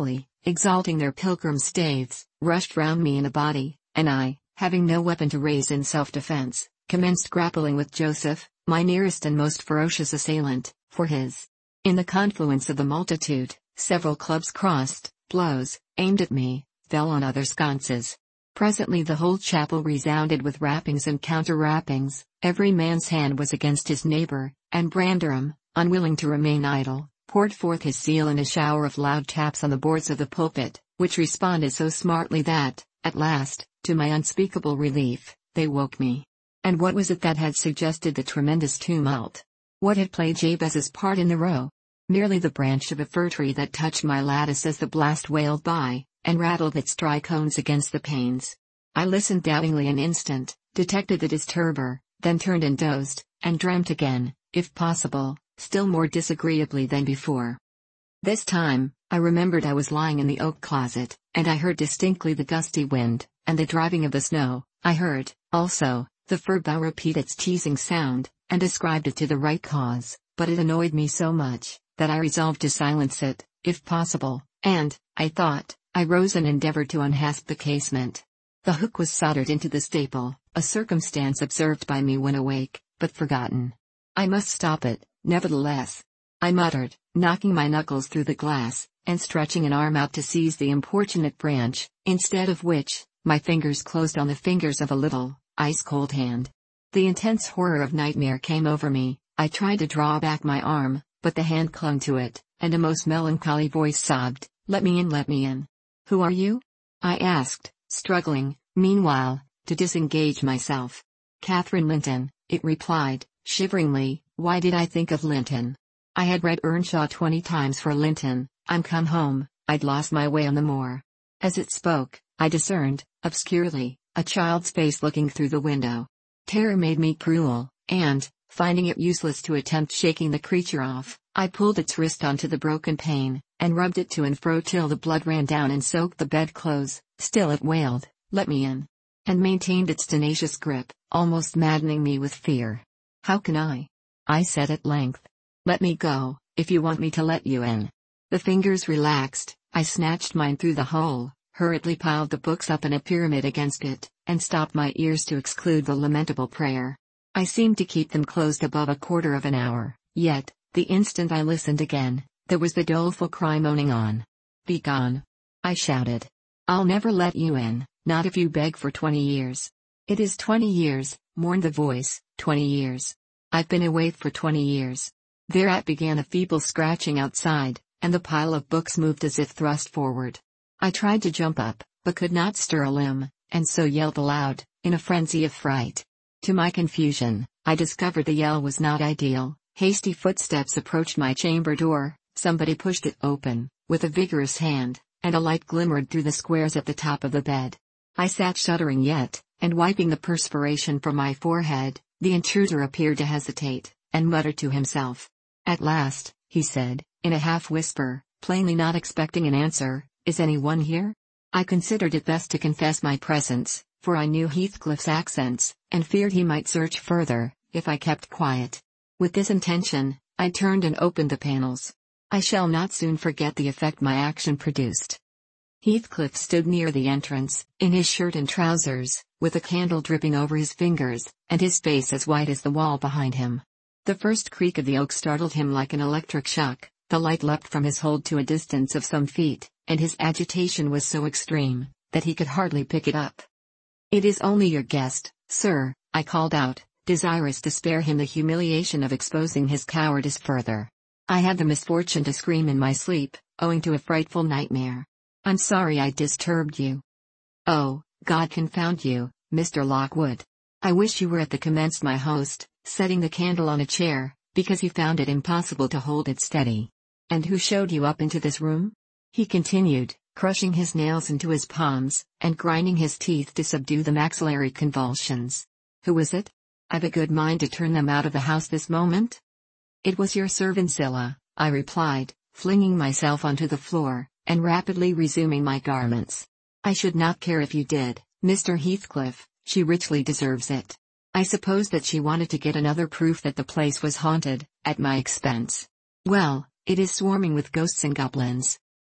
exalting their pilgrim staves, rushed round me in a body, and I, having no weapon to raise in self-defense, commenced grappling with Joseph, my nearest and most ferocious assailant, for his. In the confluence of the multitude, several clubs crossed, blows, aimed at me, fell on other sconces. Presently the whole chapel resounded with rappings and counter-rappings, every man's hand was against his neighbor, and Branderham, unwilling to remain idle, poured forth his zeal in a shower of loud taps on the boards of the pulpit, which responded so smartly that, at last, to my unspeakable relief, they woke me. And what was it that had suggested the tremendous tumult? What had played Jabez's part in the row? Merely the branch of a fir tree that touched my lattice as the blast wailed by, and rattled its dry cones against the panes. I listened doubtingly an instant, detected the disturber, then turned and dozed, and dreamt again, if possible, still more disagreeably than before. This time, I remembered I was lying in the oak closet, and I heard distinctly the gusty wind, and the driving of the snow. I heard, also, the fir bough repeat its teasing sound, and ascribed it to the right cause, but it annoyed me so much, that I resolved to silence it, if possible, and, I thought, I rose and endeavored to unhasp the casement. The hook was soldered into the staple, a circumstance observed by me when awake, but forgotten. I must stop it, nevertheless. I muttered, knocking my knuckles through the glass, and stretching an arm out to seize the importunate branch, instead of which, my fingers closed on the fingers of a little, ice-cold hand. The intense horror of nightmare came over me. I tried to draw back my arm, but the hand clung to it, and a most melancholy voice sobbed, "Let me in, let me in." "Who are you?" I asked, struggling, meanwhile, to disengage myself. "Catherine Linton," it replied, shiveringly. Why did I think of Linton? I had read Earnshaw twenty times for Linton. I'm come home, I'd lost my way on the moor. As it spoke, I discerned, obscurely, a child's face looking through the window. Terror made me cruel, and, finding it useless to attempt shaking the creature off, I pulled its wrist onto the broken pane, and rubbed it to and fro till the blood ran down and soaked the bedclothes. Still it wailed, "Let me in," and maintained its tenacious grip, almost maddening me with fear. "How can I?" I said at length. "Let me go, if you want me to let you in." The fingers relaxed, I snatched mine through the hole, hurriedly piled the books up in a pyramid against it, and stopped my ears to exclude the lamentable prayer. I seemed to keep them closed above a quarter of an hour, yet, the instant I listened again, there was the doleful cry moaning on. "Begone!" I shouted. "I'll never let you in, not if you beg for twenty years." "It is twenty years," mourned the voice, "twenty years. I've been away for twenty years." Thereat began a feeble scratching outside, and the pile of books moved as if thrust forward. I tried to jump up, but could not stir a limb, and so yelled aloud, in a frenzy of fright. To my confusion, I discovered the yell was not ideal. Hasty footsteps approached my chamber door, somebody pushed it open, with a vigorous hand, and a light glimmered through the squares at the top of the bed. I sat shuddering yet, and wiping the perspiration from my forehead. The intruder appeared to hesitate, and muttered to himself. "At last," he said, in a half-whisper, plainly not expecting an answer, "is anyone here?" I considered it best to confess my presence, for I knew Heathcliff's accents, and feared he might search further, if I kept quiet. With this intention, I turned and opened the panels. I shall not soon forget the effect my action produced. Heathcliff stood near the entrance, in his shirt and trousers, with a candle dripping over his fingers, and his face as white as the wall behind him. The first creak of the oak startled him like an electric shock. The light leapt from his hold to a distance of some feet, and his agitation was so extreme, that he could hardly pick it up. "It is only your guest, sir," I called out, desirous to spare him the humiliation of exposing his cowardice further. "I had the misfortune to scream in my sleep, owing to a frightful nightmare. I'm sorry I disturbed you." "Oh, God confound you, Mister Lockwood. I wish you were at the commenced my host, setting the candle on a chair, because he found it impossible to hold it steady." "And who showed you up into this room?" he continued, crushing his nails into his palms, and grinding his teeth to subdue the maxillary convulsions. "Who was it? I've a good mind to turn them out of the house this moment." "It was your servant Zillah," I replied, flinging myself onto the floor, and rapidly resuming my garments. "I should not care if you did, Mister Heathcliff, she richly deserves it. I suppose that she wanted to get another proof that the place was haunted, at my expense. Well, it is swarming with ghosts and goblins."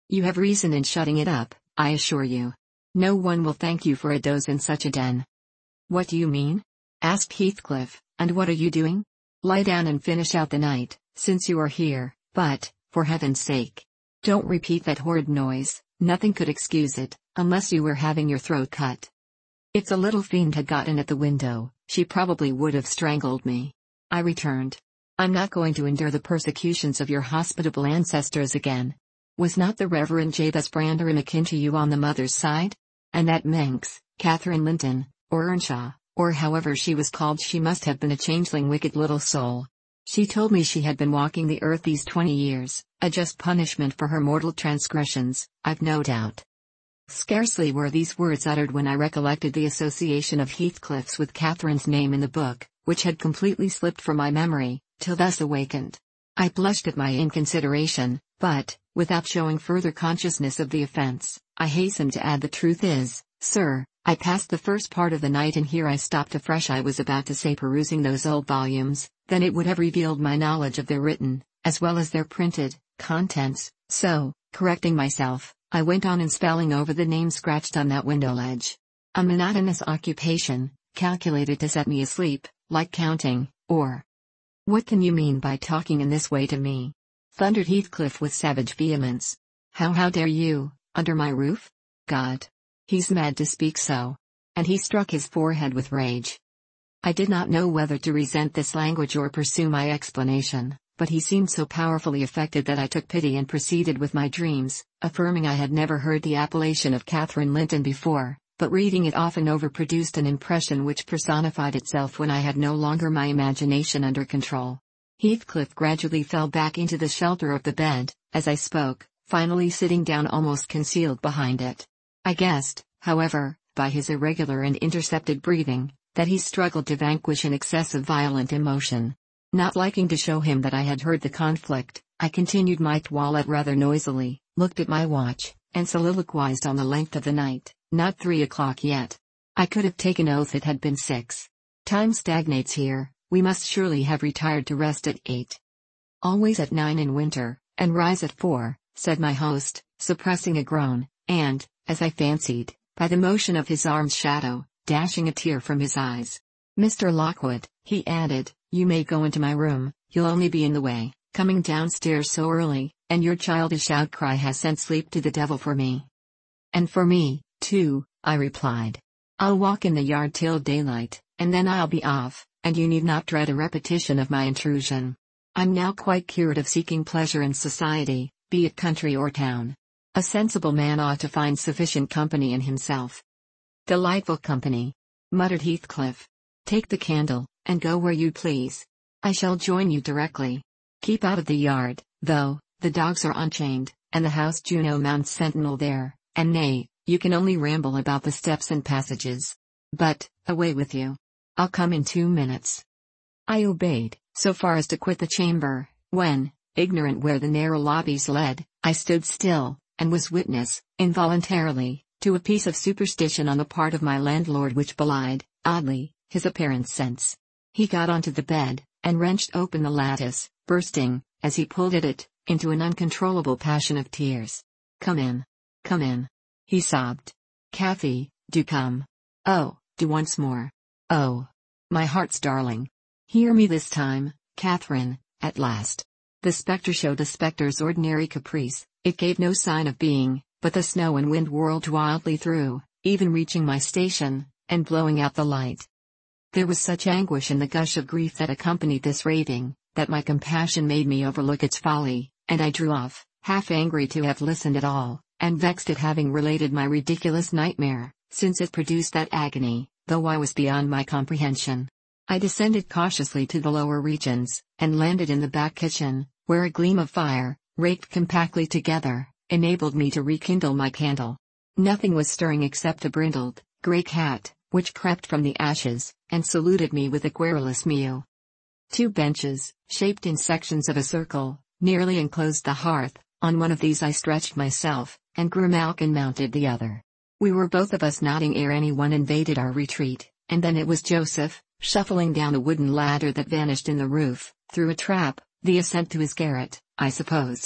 You have reason in shutting it up, I assure you. No one will thank you for a doze in such a den. What do you mean? Asked Heathcliff, and what are you doing? Lie down and finish out the night, since you are here, but, for heaven's sake, don't repeat that horrid noise. Nothing could excuse it, unless you were having your throat cut. If the little fiend had got in at the window, she probably would have strangled me. I returned. I'm not going to endure the persecutions of your hospitable ancestors again. Was not the Reverend Jabez Branderham akin to you on the mother's side? And that minx, Catherine Linton, or Earnshaw, or however she was called, she must have been a changeling, wicked little soul. She told me she had been walking the earth these twenty years, a just punishment for her mortal transgressions, I've no doubt. Scarcely were these words uttered when I recollected the association of Heathcliff's with Catherine's name in the book, which had completely slipped from my memory, till thus awakened. I blushed at my inconsideration, but, without showing further consciousness of the offence, I hastened to add, the truth is, sir, I passed the first part of the night, and here I stopped afresh. I was about to say perusing those old volumes, then it would have revealed my knowledge of their written, as well as their printed, contents, so, correcting myself, I went on in spelling over the name scratched on that window ledge. A monotonous occupation, calculated to set me asleep, like counting, or... What can you mean by talking in this way to me? Thundered Heathcliff with savage vehemence. How how dare you, under my roof? God! He's mad to speak so. And he struck his forehead with rage. I did not know whether to resent this language or pursue my explanation, but he seemed so powerfully affected that I took pity and proceeded with my dreams, affirming I had never heard the appellation of Catherine Linton before, but reading it often over produced an impression which personified itself when I had no longer my imagination under control. Heathcliff gradually fell back into the shelter of the bed, as I spoke, finally sitting down almost concealed behind it. I guessed, however, by his irregular and intercepted breathing, that he struggled to vanquish an excessive violent emotion. Not liking to show him that I had heard the conflict, I continued my toilette rather noisily, looked at my watch, and soliloquized on the length of the night. Not three o'clock yet. I could have taken oath it had been six. Time stagnates here, we must surely have retired to rest at eight. Always at nine in winter, and rise at four, said my host, suppressing a groan, and, as I fancied, by the motion of his arm's shadow, dashing a tear from his eyes. Mister Lockwood, he added, you may go into my room, you'll only be in the way, coming downstairs so early, and your childish outcry has sent sleep to the devil for me. And for me, too, I replied. I'll walk in the yard till daylight, and then I'll be off, and you need not dread a repetition of my intrusion. I'm now quite cured of seeking pleasure in society, be it country or town. A sensible man ought to find sufficient company in himself. Delightful company, muttered Heathcliff. Take the candle, and go where you please. I shall join you directly. Keep out of the yard, though, the dogs are unchained, and the house Juno mounts sentinel there, and nay, you can only ramble about the steps and passages. But, away with you. I'll come in two minutes. I obeyed, so far as to quit the chamber, when, ignorant where the narrow lobbies led, I stood still, and was witness, involuntarily, to a piece of superstition on the part of my landlord which belied, oddly, his apparent sense. He got onto the bed, and wrenched open the lattice, bursting, as he pulled at it, into an uncontrollable passion of tears. Come in. Come in. He sobbed. Cathy, do come. Oh, do once more. Oh, my heart's darling. Hear me this time, Catherine, at last. The spectre showed a spectre's ordinary caprice, it gave no sign of being, but the snow and wind whirled wildly through, even reaching my station, and blowing out the light. There was such anguish in the gush of grief that accompanied this raving, that my compassion made me overlook its folly, and I drew off, half angry to have listened at all, and vexed at having related my ridiculous nightmare, since it produced that agony, though I was beyond my comprehension. I descended cautiously to the lower regions, and landed in the back kitchen, where a gleam of fire, raked compactly together, enabled me to rekindle my candle. Nothing was stirring except a brindled, grey cat, which crept from the ashes, and saluted me with a querulous mew. Two benches, shaped in sections of a circle, nearly enclosed the hearth. On one of these I stretched myself, and Grimalkin mounted the other. We were both of us nodding ere anyone invaded our retreat, and then it was Joseph, shuffling down a wooden ladder that vanished in the roof, through a trap, the ascent to his garret, I suppose.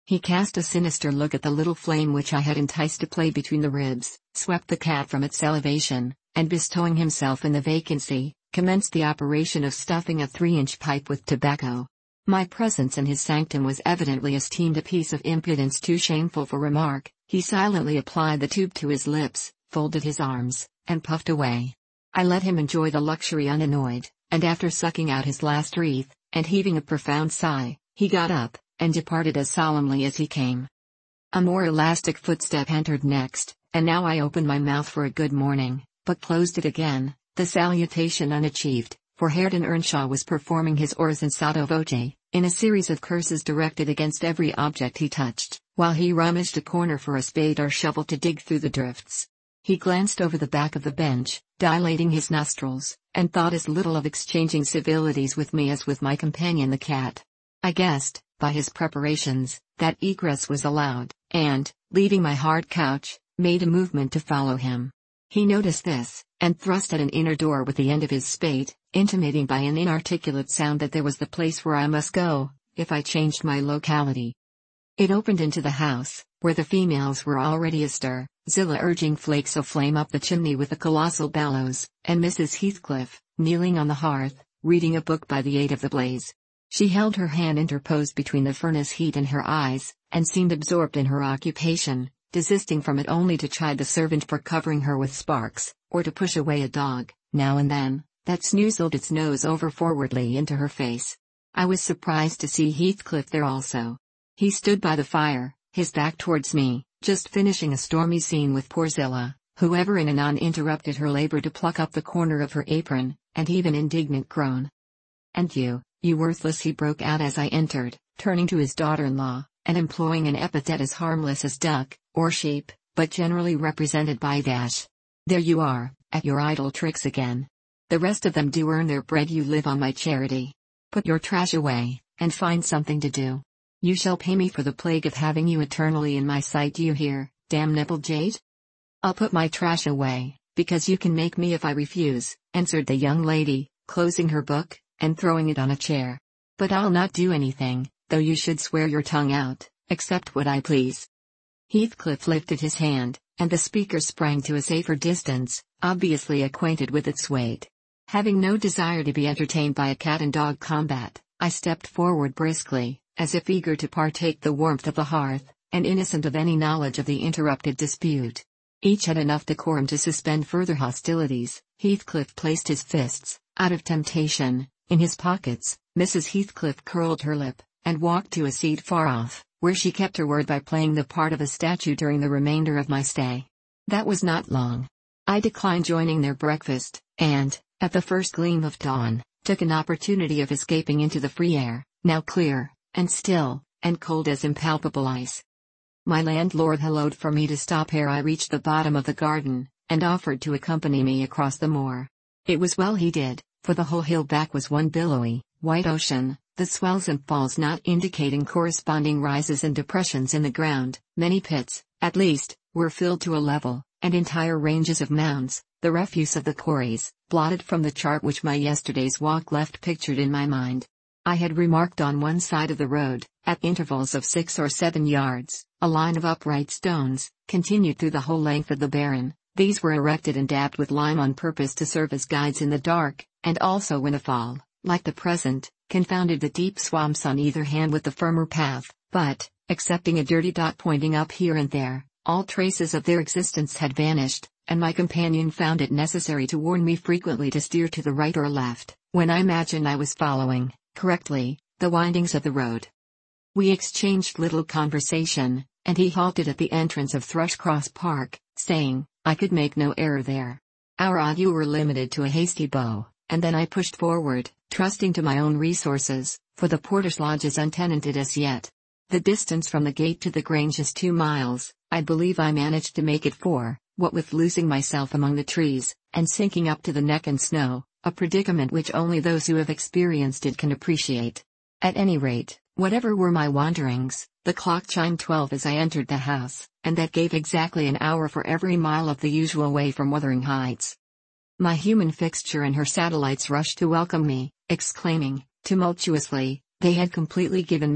He cast a sinister look at the little flame which I had enticed to play between the ribs, swept the cat from its elevation, and bestowing himself in the vacancy, commenced the operation of stuffing a three-inch pipe with tobacco. My presence in his sanctum was evidently esteemed a piece of impudence too shameful for remark. He silently applied the tube to his lips, folded his arms, and puffed away. I let him enjoy the luxury unannoyed, and after sucking out his last wreath, and heaving a profound sigh, he got up, and departed as solemnly as he came. A more elastic footstep entered next, and now I opened my mouth for a good morning, but closed it again, the salutation unachieved, for Hareton Earnshaw was performing his ors in sotto voce, in a series of curses directed against every object he touched, while he rummaged a corner for a spade or shovel to dig through the drifts. He glanced over the back of the bench, dilating his nostrils, and thought as little of exchanging civilities with me as with my companion the cat. I guessed, by his preparations, that egress was allowed, and, leaving my hard couch, made a movement to follow him. He noticed this, and thrust at an inner door with the end of his spade, intimating by an inarticulate sound that there was the place where I must go, if I changed my locality. It opened into the house, where the females were already astir, Zillah urging flakes of flame up the chimney with a colossal bellows, and Missus Heathcliff, kneeling on the hearth, reading a book by the aid of the blaze. She held her hand interposed between the furnace heat and her eyes, and seemed absorbed in her occupation, desisting from it only to chide the servant for covering her with sparks, or to push away a dog, now and then, that snoozled its nose over forwardly into her face. I was surprised to see Heathcliff there also. He stood by the fire, his back towards me, just finishing a stormy scene with poor Zillah, who ever and anon interrupted her labor to pluck up the corner of her apron, and heave an indignant groan. "And you, you worthless," he broke out as I entered, turning to his daughter-in-law, and employing an epithet as harmless as duck, or sheep, but generally represented by dash. "There you are, at your idle tricks again. The rest of them do earn their bread, you live on my charity. Put your trash away, and find something to do. You shall pay me for the plague of having you eternally in my sight, do you hear, damn Nibblejade?" "I'll put my trash away, because you can make me if I refuse," answered the young lady, closing her book, and throwing it on a chair. "But I'll not do anything, though you should swear your tongue out, except what I please." Heathcliff lifted his hand, and the speaker sprang to a safer distance, obviously acquainted with its weight. Having no desire to be entertained by a cat-and-dog combat, I stepped forward briskly, as if eager to partake the warmth of the hearth, and innocent of any knowledge of the interrupted dispute. Each had enough decorum to suspend further hostilities. Heathcliff placed his fists, out of temptation, in his pockets. Missus Heathcliff curled her lip, and walked to a seat far off, where she kept her word by playing the part of a statue during the remainder of my stay. That was not long. I declined joining their breakfast, and, at the first gleam of dawn, took an opportunity of escaping into the free air, now clear, and still, and cold as impalpable ice. My landlord hallooed for me to stop ere I reached the bottom of the garden, and offered to accompany me across the moor. It was well he did, for the whole hill back was one billowy, white ocean, the swells and falls not indicating corresponding rises and depressions in the ground. Many pits, at least, were filled to a level, and entire ranges of mounds, the refuse of the quarries, blotted from the chart which my yesterday's walk left pictured in my mind. I had remarked on one side of the road, at intervals of six or seven yards, a line of upright stones, continued through the whole length of the barren. These were erected and dabbed with lime on purpose to serve as guides in the dark, and also when a fall, like the present, confounded the deep swamps on either hand with the firmer path, but, excepting a dirty dot pointing up here and there, all traces of their existence had vanished, and my companion found it necessary to warn me frequently to steer to the right or left, when I imagined I was following, correctly, the windings of the road. We exchanged little conversation, and he halted at the entrance of Thrushcross Park, saying, I could make no error there. Our adieux were limited to a hasty bow, and then I pushed forward, trusting to my own resources, for the porter's lodge is untenanted as yet. The distance from the gate to the Grange is two miles. I believe I managed to make it four, what with losing myself among the trees, and sinking up to the neck in snow, a predicament which only those who have experienced it can appreciate. At any rate, whatever were my wanderings, the clock chimed twelve as I entered the house, and that gave exactly an hour for every mile of the usual way from Wuthering Heights. My human fixture and her satellites rushed to welcome me, exclaiming, tumultuously, they had completely given me up,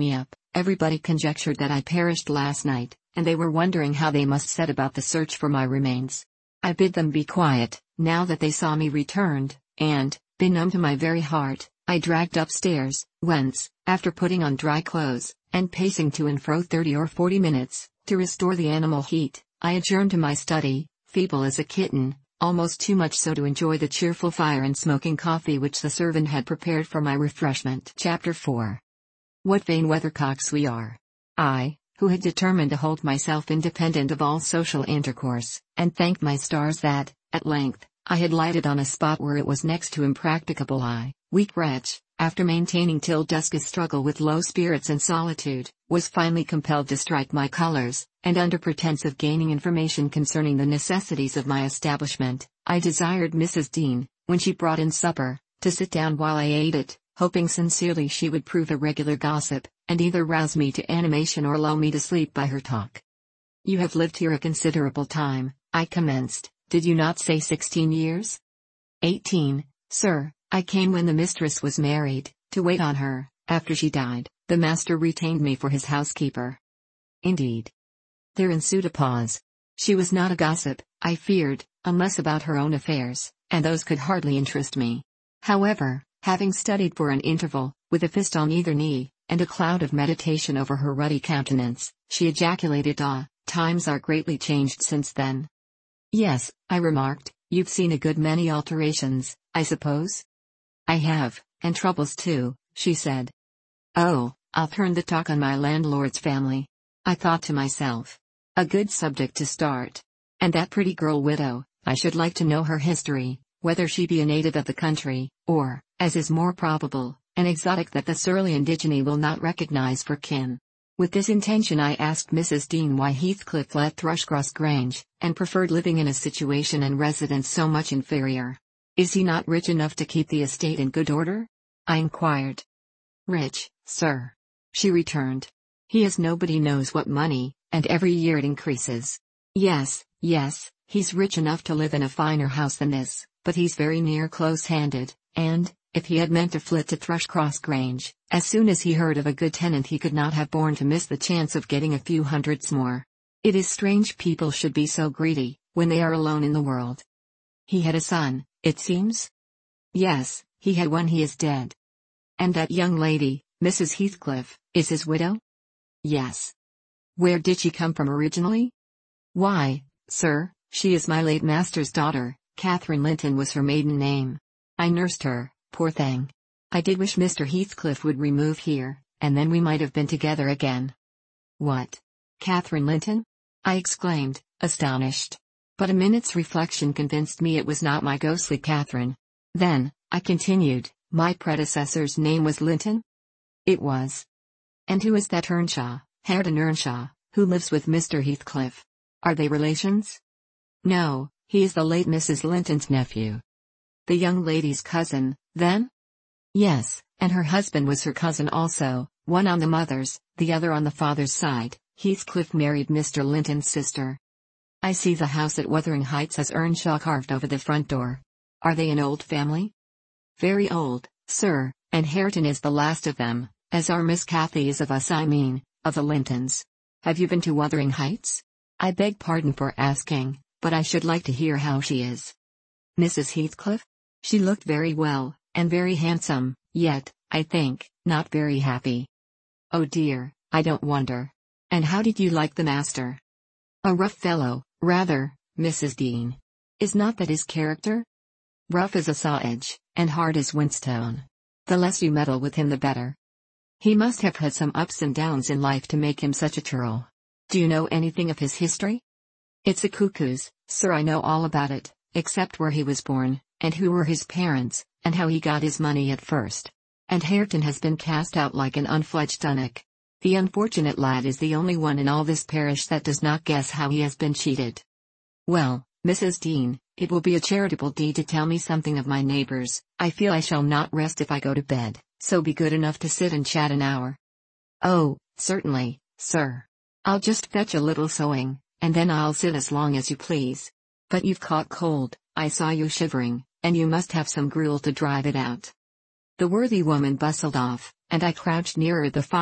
Everybody conjectured that I perished last night, and they were wondering how they must set about the search for my remains. I bid them be quiet, now that they saw me returned, and, benumbed to my very heart, I dragged upstairs, whence, after putting on dry clothes, and pacing to and fro thirty or forty minutes, to restore the animal heat, I adjourned to my study, feeble as a kitten, almost too much so to enjoy the cheerful fire and smoking coffee which the servant had prepared for my refreshment. Chapter four. What vain weathercocks we are! I, who had determined to hold myself independent of all social intercourse, and thanked my stars that, at length, I had lighted on a spot where it was next to impracticable. I, weak wretch, after maintaining till dusk a struggle with low spirits and solitude, was finally compelled to strike my colors, and under pretense of gaining information concerning the necessities of my establishment, I desired Missus Dean, when she brought in supper, to sit down while I ate it, hoping sincerely she would prove a regular gossip, and either rouse me to animation or lull me to sleep by her talk. "You have lived here a considerable time," I commenced, "did you not say sixteen years?" "Eighteen, sir. I came when the mistress was married, to wait on her. After she died, the master retained me for his housekeeper." "Indeed." There ensued a pause. She was not a gossip, I feared, unless about her own affairs, and those could hardly interest me. However, having studied for an interval, with a fist on either knee, and a cloud of meditation over her ruddy countenance, she ejaculated, "Ah, times are greatly changed since then." "Yes," I remarked, "you've seen a good many alterations, I suppose?" "I have, and troubles too," she said. "Oh, I'll turn the talk on my landlord's family." I thought to myself. A good subject to start. And that pretty girl widow, I should like to know her history, whether she be a native of the country, or, as is more probable, an exotic that the surly indigene will not recognize for kin. With this intention I asked Missus Dean why Heathcliff left Thrushcross Grange, and preferred living in a situation and residence so much inferior. "Is he not rich enough to keep the estate in good order?" I inquired. "Rich, sir," she returned. "He has nobody knows what money, and every year it increases. Yes, yes, he's rich enough to live in a finer house than this, but he's very near close-handed, and, if he had meant to flit to Thrushcross Grange, as soon as he heard of a good tenant he could not have borne to miss the chance of getting a few hundreds more. It is strange people should be so greedy, when they are alone in the world." "He had a son, it seems?" "Yes, he had one. He is dead." "And that young lady, Missus Heathcliff, is his widow?" "Yes." "Where did she come from originally?" "Why, sir, she is my late master's daughter. Catherine Linton was her maiden name. I nursed her, poor thing. I did wish Mister Heathcliff would remove here, and then we might have been together again." "What? Catherine Linton?" I exclaimed, astonished. But a minute's reflection convinced me it was not my ghostly Catherine. "Then," I continued, "my predecessor's name was Linton?" "It was." "And who is that Earnshaw, Hareton Earnshaw, who lives with Mister Heathcliff? Are they relations?" "No, he is the late Missus Linton's nephew." "The young lady's cousin, then?" "Yes, and her husband was her cousin also, one on the mother's, the other on the father's side. Heathcliff married Mister Linton's sister." "I see the house at Wuthering Heights has Earnshaw carved over the front door. Are they an old family?" "Very old, sir, and Hareton is the last of them, as are Miss Cathy is of us I mean, of the Lintons. Have you been to Wuthering Heights?" "I beg pardon for asking, but I should like to hear how she is." "Missus Heathcliff? She looked very well, and very handsome, yet, I think, not very happy." "Oh dear, I don't wonder. And how did you like the master?" "A rough fellow, rather, Missus Dean. Is not that his character? Rough as a saw-edge, and hard as whinstone. The less you meddle with him the better. He must have had some ups and downs in life to make him such a churl. Do you know anything of his history?" "It's a cuckoo's, sir. I know all about it, except where he was born, and who were his parents, and how he got his money at first. And Hareton has been cast out like an unfledged dunnock. The unfortunate lad is the only one in all this parish that does not guess how he has been cheated." "Well, Missus Dean, it will be a charitable deed to tell me something of my neighbors. I feel I shall not rest if I go to bed, so be good enough to sit and chat an hour." "Oh, certainly, sir. I'll just fetch a little sewing, and then I'll sit as long as you please. But you've caught cold, I saw you shivering, and you must have some gruel to drive it out." The worthy woman bustled off, and I crouched nearer the fire,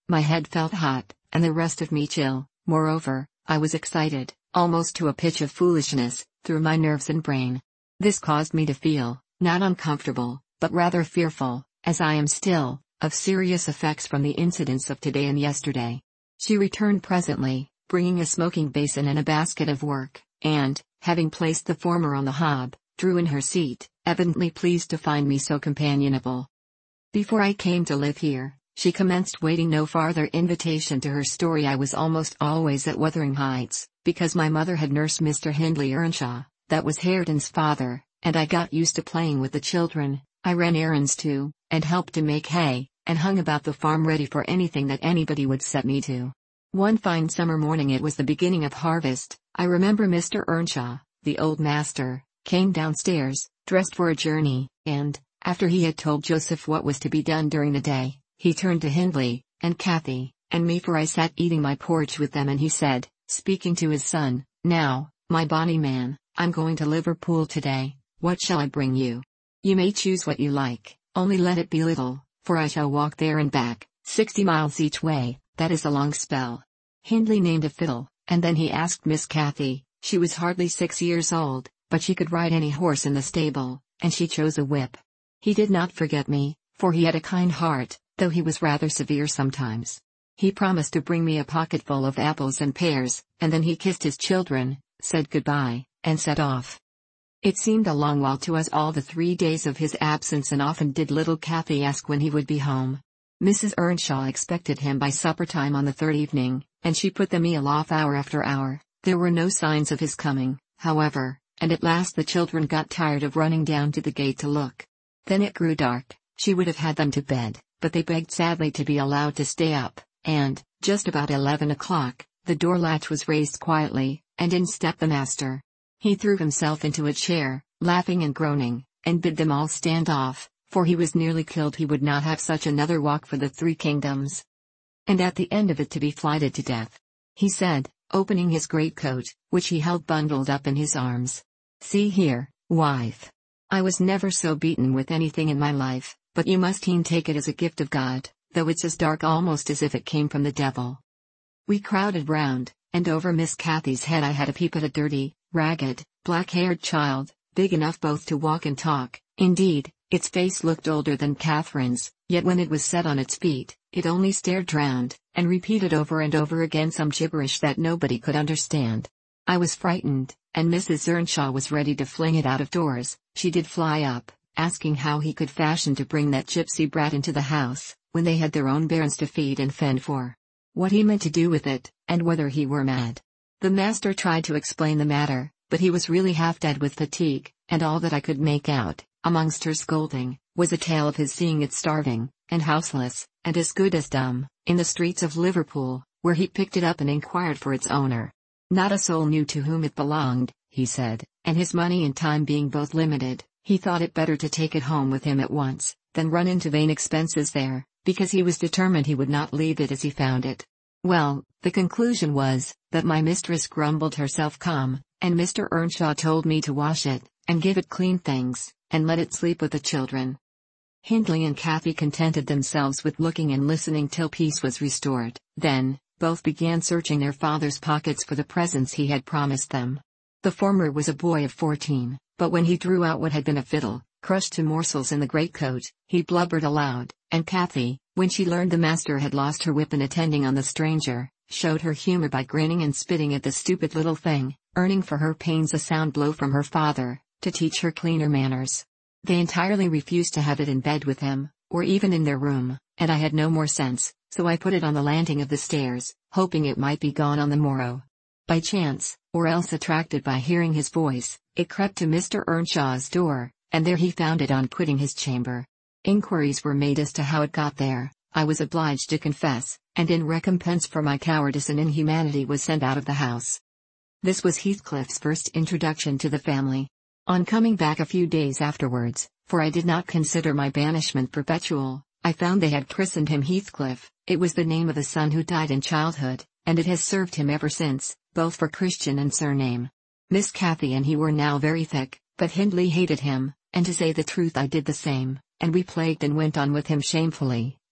My head felt hot, and the rest of me chill. Moreover, I was excited, almost to a pitch of foolishness, through my nerves and brain. This caused me to feel, not uncomfortable, but rather fearful, as I am still, of serious effects from the incidents of today and yesterday. She returned presently, bringing a smoking basin and a basket of work, and, having placed the former on the hob, drew in her seat, evidently pleased to find me so companionable. Before I came to live here, she commenced waiting no farther invitation to her story. I was almost always at Wuthering Heights, because my mother had nursed Mister Hindley Earnshaw, that was Hareton's father, and I got used to playing with the children. I ran errands too, and helped to make hay, and hung about the farm ready for anything that anybody would set me to. One fine summer morning, it was the beginning of harvest, I remember Mister Earnshaw, the old master, came downstairs, dressed for a journey, and, after he had told Joseph what was to be done during the day, he turned to Hindley, and Kathy, and me, for I sat eating my porridge with them, and he said, speaking to his son, "Now, my bonny man, I'm going to Liverpool today. What shall I bring you? You may choose what you like, only let it be little, for I shall walk there and back, sixty miles each way. That is a long spell." Hindley named a fiddle, and then he asked Miss Kathy. She was hardly six years old, but she could ride any horse in the stable, and she chose a whip. He did not forget me, for he had a kind heart, though he was rather severe sometimes. He promised to bring me a pocketful of apples and pears, and then he kissed his children, said goodbye, and set off. It seemed a long while to us all, the three days of his absence, and often did little Kathy ask when he would be home. Missus Earnshaw expected him by supper time on the third evening, and she put the meal off hour after hour. There were no signs of his coming, however, and at last the children got tired of running down to the gate to look. Then it grew dark. She would have had them to bed, but they begged sadly to be allowed to stay up, and, just about eleven o'clock, the door latch was raised quietly, and in stepped the master. He threw himself into a chair, laughing and groaning, and bid them all stand off, for he was nearly killed he would not have such another walk for the three kingdoms. And at the end of it to be flighted to death. He said, opening his greatcoat, which he held bundled up in his arms. "See here, wife. I was never so beaten with anything in my life, but you must e'en take it as a gift of God, though it's as dark almost as if it came from the devil." We crowded round, and over Miss Kathy's head I had a peep at a dirty, ragged, black-haired child, big enough both to walk and talk. Indeed, its face looked older than Catherine's, yet when it was set on its feet, it only stared round, and repeated over and over again some gibberish that nobody could understand. I was frightened, and Missus Earnshaw was ready to fling it out of doors. She did fly up, asking how he could fashion to bring that gypsy brat into the house, when they had their own bairns to feed and fend for. What he meant to do with it, and whether he were mad. The master tried to explain the matter, but he was really half dead with fatigue, and all that I could make out, amongst her scolding, was a tale of his seeing it starving, and houseless, and as good as dumb, in the streets of Liverpool, where he picked it up and inquired for its owner. Not a soul knew to whom it belonged, he said, and his money and time being both limited, he thought it better to take it home with him at once, than run into vain expenses there, because he was determined he would not leave it as he found it. Well, the conclusion was, that my mistress grumbled herself calm, and Mister Earnshaw told me to wash it, and give it clean things, and let it sleep with the children. Hindley and Kathy contented themselves with looking and listening till peace was restored. Then, both began searching their father's pockets for the presents he had promised them. The former was a boy of fourteen, but when he drew out what had been a fiddle, crushed to morsels in the greatcoat, he blubbered aloud, and Kathy, when she learned the master had lost her whip in attending on the stranger, showed her humor by grinning and spitting at the stupid little thing, earning for her pains a sound blow from her father, to teach her cleaner manners. They entirely refused to have it in bed with him, or even in their room, and I had no more sense, so I put it on the landing of the stairs, hoping it might be gone on the morrow. By chance, or else attracted by hearing his voice, it crept to Mister Earnshaw's door, and there he found it on quitting his chamber. Inquiries were made as to how it got there. I was obliged to confess, and in recompense for my cowardice and inhumanity was sent out of the house. This was Heathcliff's first introduction to the family. On coming back a few days afterwards, for I did not consider my banishment perpetual, I found they had christened him Heathcliff. It was the name of a son who died in childhood, and it has served him ever since, both for Christian and surname. Miss Kathy and he were now very thick, but Hindley hated him, and to say the truth I did the same, and we plagued and went on with him shamefully,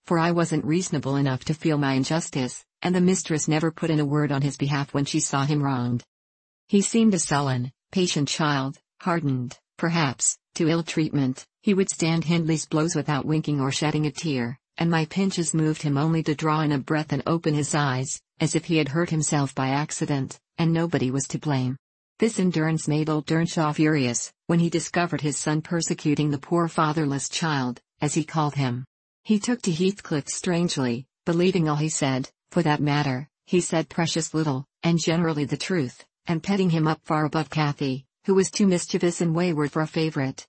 for I wasn't reasonable enough to feel my injustice, and the mistress never put in a word on his behalf when she saw him wronged. He seemed a sullen, patient child, hardened, perhaps, to ill treatment. He would stand Hindley's blows without winking or shedding a tear, and my pinches moved him only to draw in a breath and open his eyes, as if he had hurt himself by accident, and nobody was to blame. This endurance made old Earnshaw furious, when he discovered his son persecuting the poor fatherless child, as he called him. He took to Heathcliff strangely, believing all he said. For that matter, he said precious little, and generally the truth, and petting him up far above Cathy, who was too mischievous and wayward for a favourite.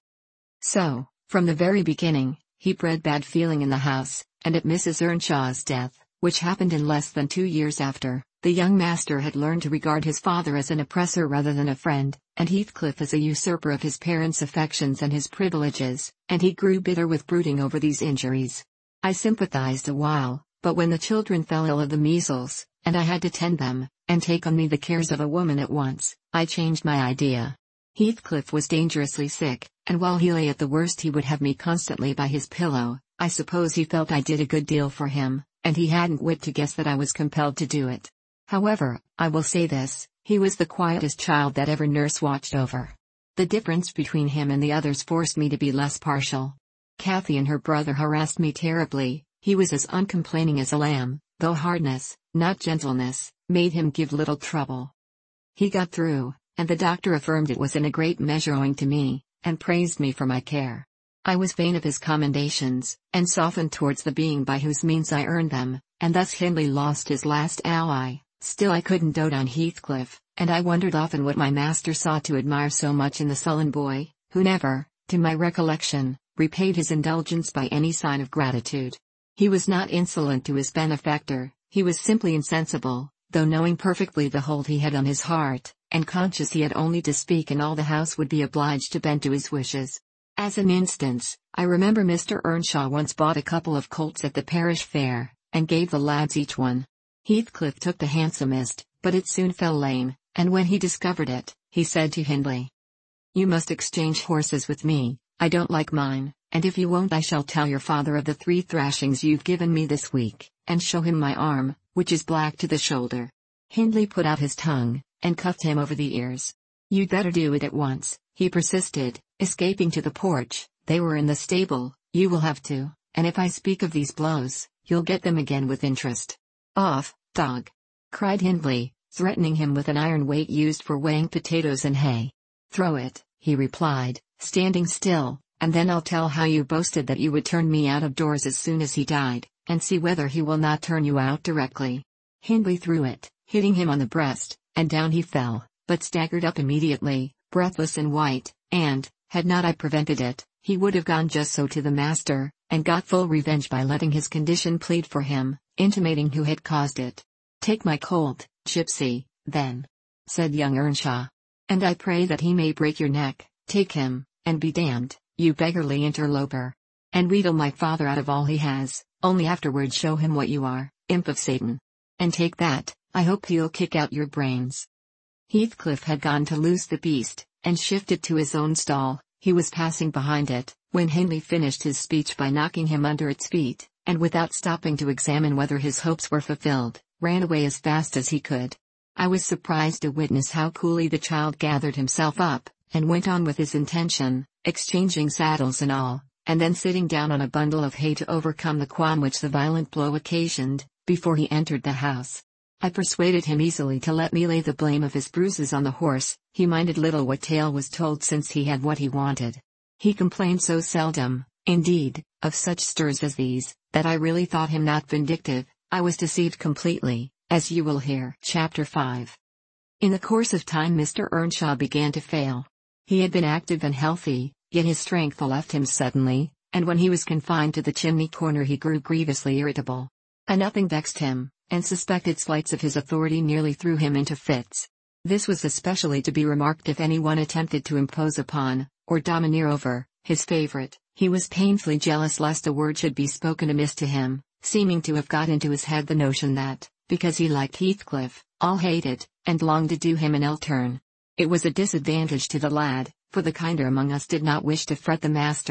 So, from the very beginning, he bred bad feeling in the house, and at Missus Earnshaw's death, which happened in less than two years after, the young master had learned to regard his father as an oppressor rather than a friend, and Heathcliff as a usurper of his parents' affections and his privileges, and he grew bitter with brooding over these injuries. I sympathized a while, but when the children fell ill of the measles, and I had to tend them, and take on me the cares of a woman at once, I changed my idea. Heathcliff was dangerously sick, and while he lay at the worst he would have me constantly by his pillow. I suppose he felt I did a good deal for him, and he hadn't wit to guess that I was compelled to do it. However, I will say this, he was the quietest child that ever nurse watched over. The difference between him and the others forced me to be less partial. Cathy and her brother harassed me terribly. He was as uncomplaining as a lamb, though hardness, not gentleness, made him give little trouble. He got through, and the doctor affirmed it was in a great measure owing to me, and praised me for my care. I was vain of his commendations, and softened towards the being by whose means I earned them, and thus Hindley lost his last ally. Still I couldn't dote on Heathcliff, and I wondered often what my master saw to admire so much in the sullen boy, who never, to my recollection, repaid his indulgence by any sign of gratitude. He was not insolent to his benefactor, he was simply insensible, though knowing perfectly the hold he had on his heart, and conscious he had only to speak and all the house would be obliged to bend to his wishes. As an instance, I remember Mister Earnshaw once bought a couple of colts at the parish fair, and gave the lads each one. Heathcliff took the handsomest, but it soon fell lame, and when he discovered it, he said to Hindley, "You must exchange horses with me, I don't like mine, and if you won't I shall tell your father of the three thrashings you've given me this week, and show him my arm, which is black to the shoulder." Hindley put out his tongue, and cuffed him over the ears. "You'd better do it at once," he persisted, escaping to the porch. "They were in the stable, you will have to, and if I speak of these blows, you'll get them again with interest." "Off, dog!" cried Hindley, threatening him with an iron weight used for weighing potatoes and hay. "Throw it," he replied, standing still, "and then I'll tell how you boasted that you would turn me out of doors as soon as he died, and see whether he will not turn you out directly." Hindley threw it, hitting him on the breast, and down he fell, but staggered up immediately, breathless and white, and, had not I prevented it, he would have gone just so to the master, and got full revenge by letting his condition plead for him, intimating who had caused it. "Take my colt, gypsy, then," said young Earnshaw. "And I pray that he may break your neck. Take him, and be damned, you beggarly interloper. And wheedle my father out of all he has, only afterward show him what you are, imp of Satan. And take that, I hope he'll kick out your brains." Heathcliff had gone to loose the beast, and shifted to his own stall. He was passing behind it, when Hindley finished his speech by knocking him under its feet, and without stopping to examine whether his hopes were fulfilled, ran away as fast as he could. I was surprised to witness how coolly the child gathered himself up, and went on with his intention, exchanging saddles and all, and then sitting down on a bundle of hay to overcome the qualm which the violent blow occasioned, before he entered the house. I persuaded him easily to let me lay the blame of his bruises on the horse. He minded little what tale was told since he had what he wanted. He complained so seldom, indeed, of such stirs as these, that I really thought him not vindictive. I was deceived completely, as you will hear. Chapter five. In the course of time Mister Earnshaw began to fail. He had been active and healthy, yet his strength left him suddenly, and when he was confined to the chimney corner he grew grievously irritable. A nothing vexed him, and suspected slights of his authority nearly threw him into fits. This was especially to be remarked if anyone attempted to impose upon, or domineer over, his favorite. He was painfully jealous lest a word should be spoken amiss to him, seeming to have got into his head the notion that, because he liked Heathcliff, all hated, and longed to do him an ill turn. It was a disadvantage to the lad, for the kinder among us did not wish to fret the master,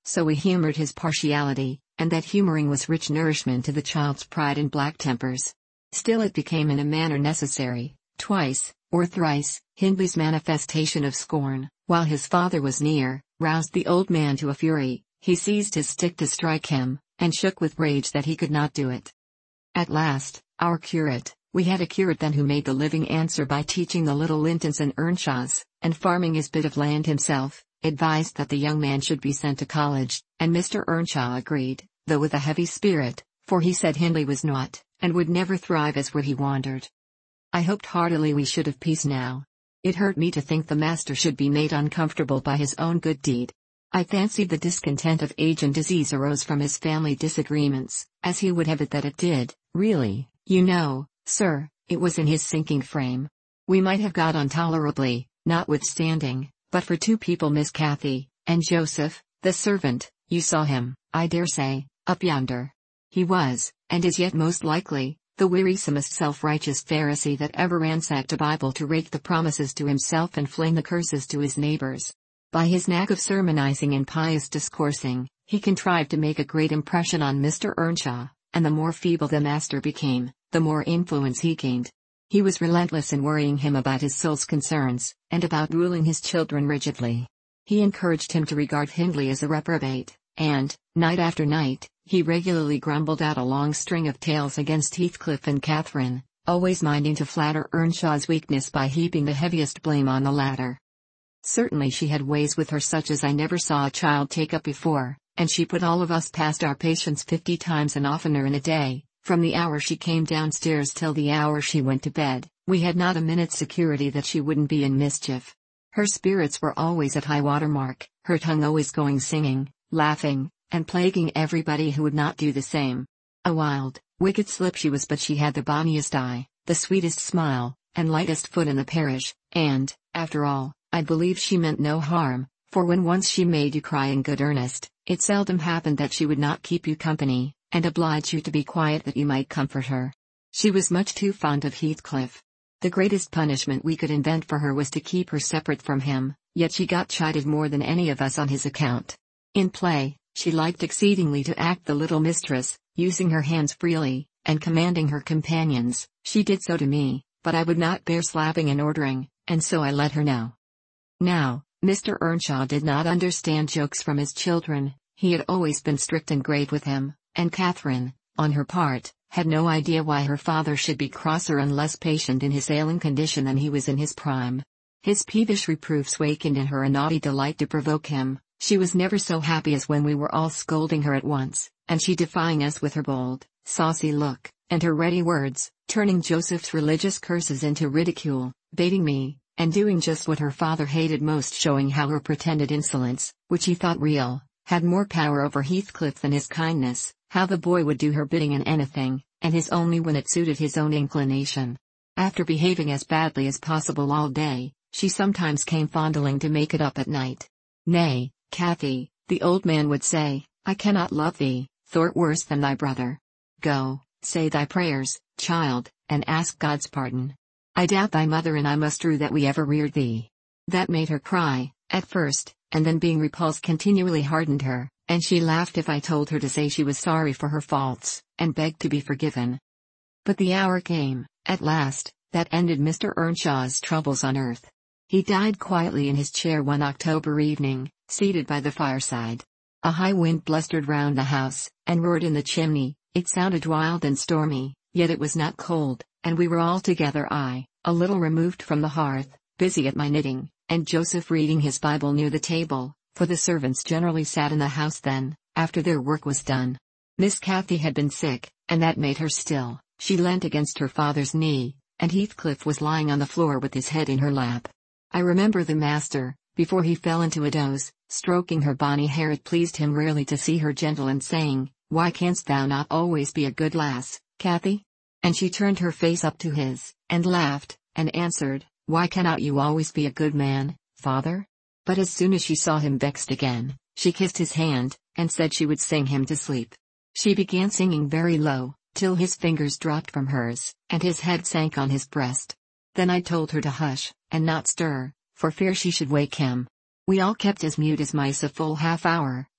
so we humored his partiality, and that humoring was rich nourishment to the child's pride and black tempers. Still it became in a manner necessary. Twice, or thrice, Hindley's manifestation of scorn, while his father was near, roused the old man to a fury. He seized his stick to strike him, and shook with rage that he could not do it. At last, our curate, we had a curate then who made the living answer by teaching the little Lintons and Earnshaws, and farming his bit of land himself, advised that the young man should be sent to college, and Mister Earnshaw agreed, though with a heavy spirit, for he said Hindley was not, and would never thrive as where he wandered. I hoped heartily we should have peace now. It hurt me to think the master should be made uncomfortable by his own good deed. I fancied the discontent of age and disease arose from his family disagreements, as he would have it that it did. Really, you know, sir, it was in his sinking frame. We might have got on tolerably, notwithstanding, but for two people, Miss Cathy, and Joseph, the servant. You saw him, I dare say, up yonder. He was, and is yet most likely, the wearisomest self-righteous Pharisee that ever ransacked a Bible to rake the promises to himself and fling the curses to his neighbors. By his knack of sermonizing and pious discoursing, he contrived to make a great impression on Mister Earnshaw, and the more feeble the master became, the more influence he gained. He was relentless in worrying him about his soul's concerns, and about ruling his children rigidly. He encouraged him to regard Hindley as a reprobate, and, night after night, he regularly grumbled out a long string of tales against Heathcliff and Catherine, always minding to flatter Earnshaw's weakness by heaping the heaviest blame on the latter. Certainly she had ways with her such as I never saw a child take up before, and she put all of us past our patience fifty times and oftener in a day. From the hour she came downstairs till the hour she went to bed, we had not a minute's security that she wouldn't be in mischief. Her spirits were always at high water mark, her tongue always going singing, laughing, and plaguing everybody who would not do the same. A wild, wicked slip she was, but she had the bonniest eye, the sweetest smile, and lightest foot in the parish, and, after all, I believe she meant no harm, for when once she made you cry in good earnest, it seldom happened that she would not keep you company, and oblige you to be quiet that you might comfort her. She was much too fond of Heathcliff. The greatest punishment we could invent for her was to keep her separate from him, yet she got chided more than any of us on his account. In play, she liked exceedingly to act the little mistress, using her hands freely, and commanding her companions. She did so to me, but I would not bear slapping and ordering, and so I let her know. Now, Mister Earnshaw did not understand jokes from his children. He had always been strict and grave with him, and Catherine, on her part, had no idea why her father should be crosser and less patient in his ailing condition than he was in his prime. His peevish reproofs wakened in her a naughty delight to provoke him. She was never so happy as when we were all scolding her at once, and she defying us with her bold, saucy look, and her ready words, turning Joseph's religious curses into ridicule, baiting me, and doing just what her father hated most, showing how her pretended insolence, which he thought real, had more power over Heathcliff than his kindness, how the boy would do her bidding in anything, and his only when it suited his own inclination. After behaving as badly as possible all day, she sometimes came fondling to make it up at night. Nay, Cathy, the old man would say, I cannot love thee, thou'rt worse than thy brother. Go, say thy prayers, child, and ask God's pardon. I doubt thy mother and I must rue that we ever reared thee. That made her cry, at first, and then being repulsed continually hardened her, and she laughed if I told her to say she was sorry for her faults, and begged to be forgiven. But the hour came, at last, that ended Mister Earnshaw's troubles on earth. He died quietly in his chair one October evening, seated by the fireside. A high wind blustered round the house, and roared in the chimney. It sounded wild and stormy, yet it was not cold, and we were all together, I, a little removed from the hearth, busy at my knitting, and Joseph reading his Bible near the table, for the servants generally sat in the house then, after their work was done. Miss Cathy had been sick, and that made her still. She leant against her father's knee, and Heathcliff was lying on the floor with his head in her lap. I remember the master, before he fell into a doze, stroking her bonny hair. It pleased him rarely to see her gentle, and saying, Why canst thou not always be a good lass, Cathy? And she turned her face up to his, and laughed, and answered, Why cannot you always be a good man, father? But as soon as she saw him vexed again, she kissed his hand, and said she would sing him to sleep. She began singing very low, till his fingers dropped from hers, and his head sank on his breast. Then I told her to hush, and not stir, for fear she should wake him. We all kept as mute as mice a full half hour,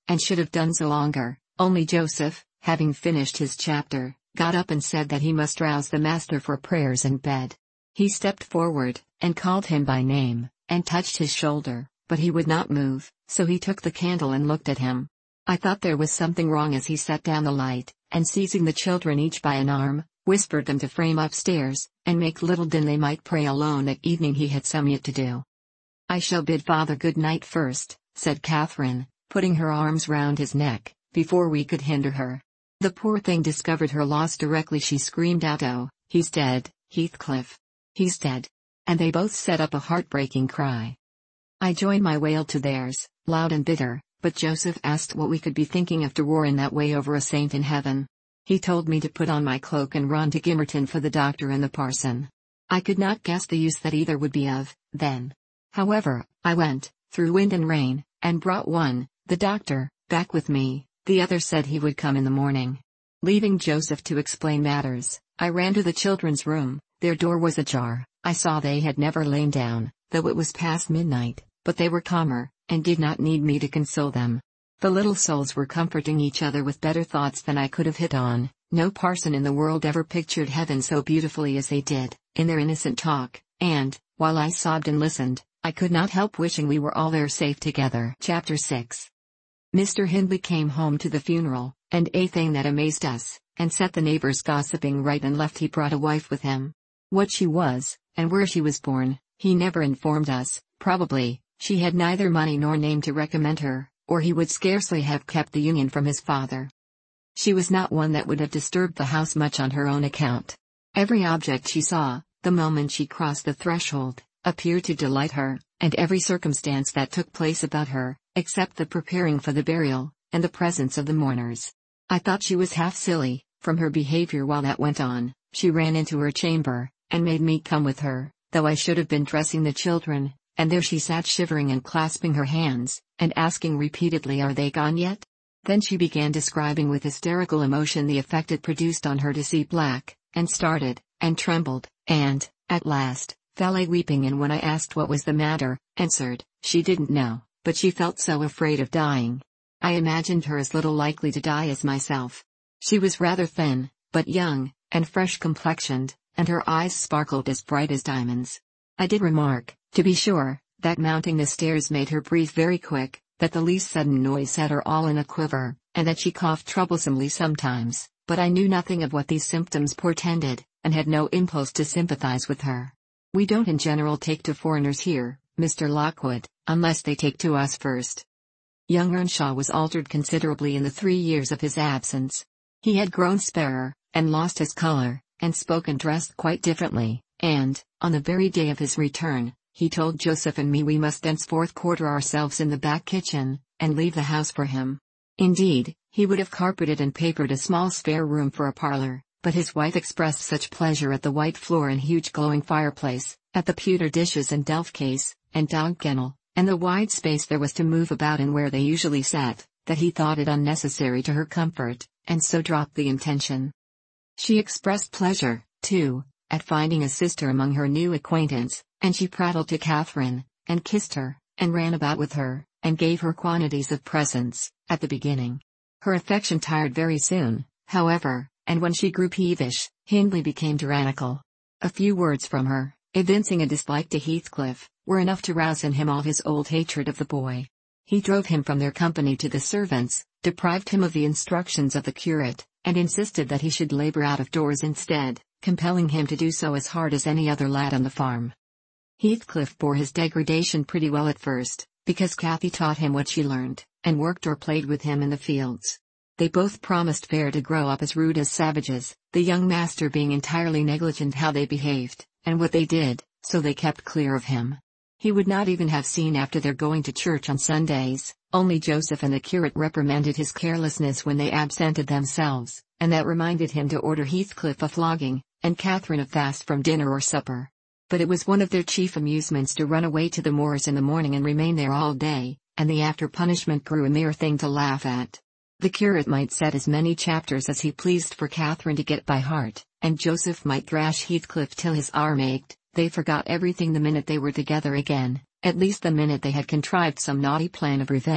and should have done so longer, only Joseph, having finished his chapter, got up and said that he must rouse the master for prayers in bed. He stepped forward, and called him by name, and touched his shoulder, but he would not move, so he took the candle and looked at him. I thought there was something wrong as he set down the light, and seizing the children each by an arm, whispered them to frame upstairs, and make little din they might pray alone at evening. He had some yet to do. "I shall bid father good night first," said Catherine, putting her arms round his neck, before we could hinder her. The poor thing discovered her loss directly she screamed out, "Oh, he's dead, Heathcliff! He's dead!" And they both set up a heartbreaking cry. I joined my wail to theirs, loud and bitter, but Joseph asked what we could be thinking after roaring that way over a saint in heaven. He told me to put on my cloak and run to Gimmerton for the doctor and the parson. I could not guess the use that either would be of, then. However, I went, through wind and rain, and brought one, the doctor, back with me. The other said he would come in the morning. Leaving Joseph to explain matters, I ran to the children's room. Their door was ajar. I saw they had never lain down, though it was past midnight, but they were calmer, and did not need me to console them. The little souls were comforting each other with better thoughts than I could have hit on. No parson in the world ever pictured heaven so beautifully as they did, in their innocent talk, and, while I sobbed and listened, I could not help wishing we were all there safe together. Chapter six. Mister Hindley came home to the funeral, and a thing that amazed us, and set the neighbors gossiping right and left, he brought a wife with him. What she was, and where she was born, he never informed us. Probably, she had neither money nor name to recommend her, or he would scarcely have kept the union from his father. She was not one that would have disturbed the house much on her own account. Every object she saw, the moment she crossed the threshold, appeared to delight her, and every circumstance that took place about her, except the preparing for the burial, and the presence of the mourners. I thought she was half silly, from her behavior while that went on. She ran into her chamber, and made me come with her, though I should have been dressing the children, and there she sat shivering and clasping her hands, and asking repeatedly, "Are they gone yet?" Then she began describing with hysterical emotion the effect it produced on her to see black, and started, and trembled, and, at last, fell a weeping, and when I asked what was the matter, answered, she didn't know, but she felt so afraid of dying. I imagined her as little likely to die as myself. She was rather thin, but young, and fresh complexioned, and her eyes sparkled as bright as diamonds. I did remark, to be sure, that mounting the stairs made her breathe very quick, that the least sudden noise set her all in a quiver, and that she coughed troublesomely sometimes, but I knew nothing of what these symptoms portended, and had no impulse to sympathize with her. We don't in general take to foreigners here, Mister Lockwood, unless they take to us first. Young Earnshaw was altered considerably in the three years of his absence. He had grown sparer, and lost his color, and spoke and dressed quite differently, and, on the very day of his return, he told Joseph and me we must thenceforth quarter ourselves in the back kitchen, and leave the house for him. Indeed, he would have carpeted and papered a small spare room for a parlor, but his wife expressed such pleasure at the white floor and huge glowing fireplace, at the pewter dishes and delf case, and dog kennel, and the wide space there was to move about in where they usually sat, that he thought it unnecessary to her comfort, and so dropped the intention. She expressed pleasure, too, at finding a sister among her new acquaintance, and she prattled to Catherine, and kissed her, and ran about with her, and gave her quantities of presents, at the beginning. Her affection tired very soon, however, and when she grew peevish, Hindley became tyrannical. A few words from her, evincing a dislike to Heathcliff, were enough to rouse in him all his old hatred of the boy. He drove him from their company to the servants, deprived him of the instructions of the curate, and insisted that he should labor out of doors instead, compelling him to do so as hard as any other lad on the farm. Heathcliff bore his degradation pretty well at first, because Cathy taught him what she learned, and worked or played with him in the fields. They both promised fair to grow up as rude as savages, the young master being entirely negligent how they behaved, and what they did, so they kept clear of him. He would not even have seen after their going to church on Sundays, only Joseph and the curate reprimanded his carelessness when they absented themselves, and that reminded him to order Heathcliff a flogging, and Catherine a fast from dinner or supper. But it was one of their chief amusements to run away to the moors in the morning and remain there all day, and the after punishment grew a mere thing to laugh at. The curate might set as many chapters as he pleased for Catherine to get by heart, and Joseph might thrash Heathcliff till his arm ached. They forgot everything the minute they were together again, at least the minute they had contrived some naughty plan of revenge,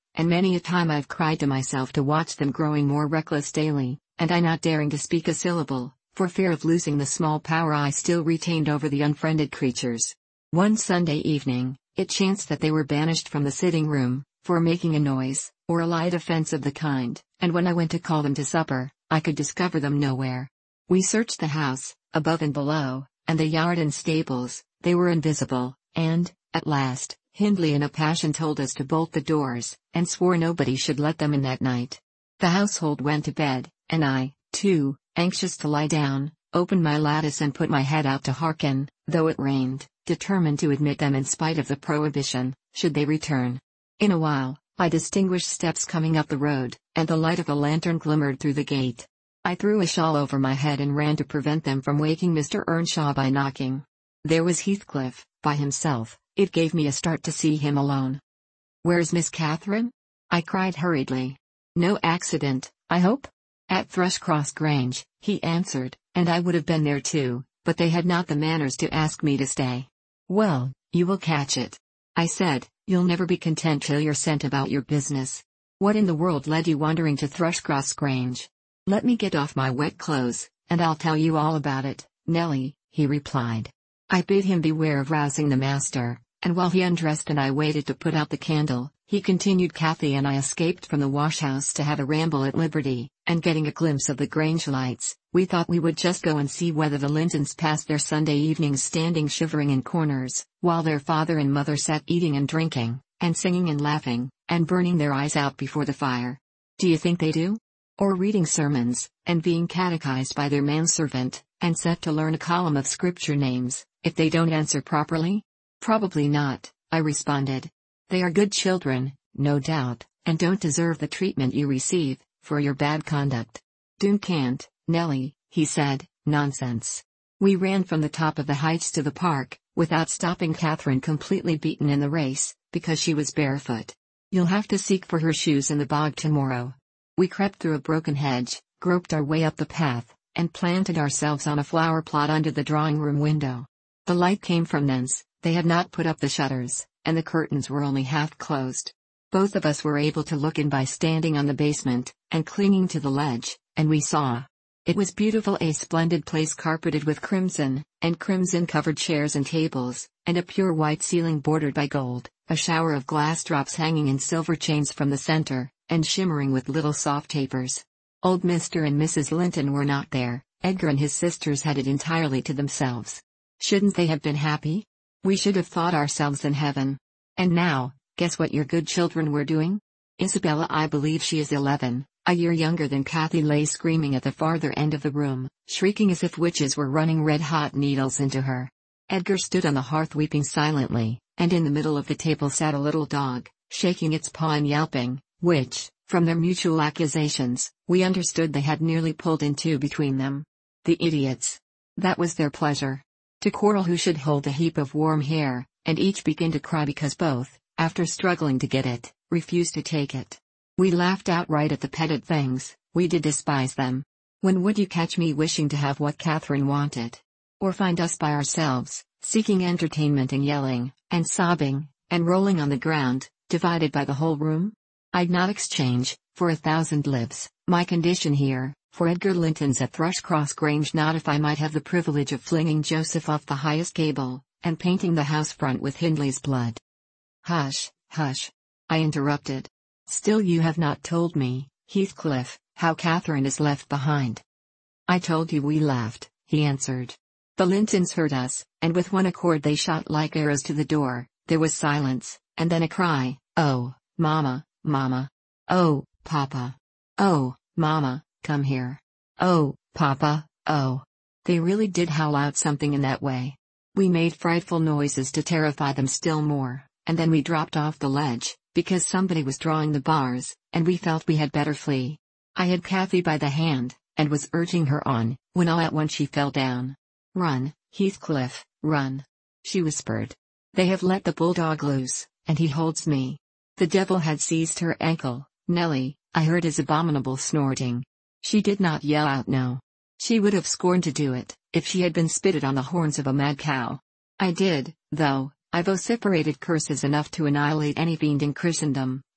and many a time I've cried to myself to watch them growing more reckless daily, and I not daring to speak a syllable, for fear of losing the small power I still retained over the unfriended creatures. One Sunday evening, it chanced that they were banished from the sitting room, for making a noise, or a light offense of the kind, and when I went to call them to supper, I could discover them nowhere. We searched the house, above and below, and the yard and stables, they were invisible, and, at last, Hindley in a passion told us to bolt the doors, and swore nobody should let them in that night. The household went to bed, and I, too, anxious to lie down, opened my lattice and put my head out to hearken, though it rained, determined to admit them in spite of the prohibition, should they return. In a while, I distinguished steps coming up the road, and the light of a lantern glimmered through the gate. I threw a shawl over my head and ran to prevent them from waking Mister Earnshaw by knocking. There was Heathcliff, by himself. It gave me a start to see him alone. "Where's Miss Catherine?" I cried hurriedly. "No accident, I hope?" "At Thrushcross Grange," he answered, "and I would have been there too, but they had not the manners to ask me to stay." "Well, you will catch it," I said. "You'll never be content till you're sent about your business. What in the world led you wandering to Thrushcross Grange?" "Let me get off my wet clothes, and I'll tell you all about it, Nelly," he replied. I bid him beware of rousing the master, and while he undressed and I waited to put out the candle, he continued. "Cathy and I escaped from the washhouse to have a ramble at liberty, and getting a glimpse of the Grange lights, we thought we would just go and see whether the Lintons passed their Sunday evenings standing shivering in corners, while their father and mother sat eating and drinking, and singing and laughing, and burning their eyes out before the fire. Do you think they do? Or reading sermons, and being catechized by their manservant, and set to learn a column of scripture names, if they don't answer properly? Probably not," I responded. "They are good children, no doubt, and don't deserve the treatment you receive, for your bad conduct." "Doon can't, Nelly," he said. "Nonsense." We ran from the top of the heights to the park, without stopping, Catherine completely beaten in the race, because she was barefoot. "You'll have to seek for her shoes in the bog tomorrow." We crept through a broken hedge, groped our way up the path, and planted ourselves on a flower plot under the drawing-room window. The light came from thence. They had not put up the shutters, and the curtains were only half closed. Both of us were able to look in by standing on the basement, and clinging to the ledge, and we saw. It was beautiful, a splendid place carpeted with crimson, and crimson-covered chairs and tables, and a pure white ceiling bordered by gold, a shower of glass drops hanging in silver chains from the center, and shimmering with little soft tapers. Old Mister and Missus Linton were not there. Edgar and his sisters had it entirely to themselves. Shouldn't they have been happy? We should have thought ourselves in heaven. And now, guess what your good children were doing? Isabella, I believe she is eleven, a year younger than Cathy, lay screaming at the farther end of the room, shrieking as if witches were running red-hot needles into her. Edgar stood on the hearth weeping silently, and in the middle of the table sat a little dog, shaking its paw and yelping, which, from their mutual accusations, we understood they had nearly pulled in two between them. The idiots! That was their pleasure. To quarrel who should hold a heap of warm hair, and each begin to cry because both, after struggling to get it, refused to take it. We laughed outright at the petted things. We did despise them. When would you catch me wishing to have what Catherine wanted? Or find us by ourselves, seeking entertainment and yelling, and sobbing, and rolling on the ground, divided by the whole room? I'd not exchange, for a thousand lives, my condition here, for Edgar Linton's at Thrushcross Grange, not if I might have the privilege of flinging Joseph off the highest gable, and painting the house front with Hindley's blood. "Hush, hush," I interrupted. "Still you have not told me, Heathcliff, how Catherine is left behind." "I told you we laughed," he answered. "The Lintons heard us, and with one accord they shot like arrows to the door. There was silence, and then a cry, 'Oh, Mama, Mama! Oh, Papa! Oh, Mama, come here! Oh, Papa, oh!' They really did howl out something in that way. We made frightful noises to terrify them still more, and then we dropped off the ledge, because somebody was drawing the bars, and we felt we had better flee. I had Cathy by the hand, and was urging her on, when all at once she fell down. 'Run, Heathcliff, run!' she whispered. 'They have let the bulldog loose, and he holds me.' The devil had seized her ankle, Nelly. I heard his abominable snorting. She did not yell out no. She would have scorned to do it, if she had been spitted on the horns of a mad cow. I did, though. I vociferated curses enough to annihilate any fiend in Christendom,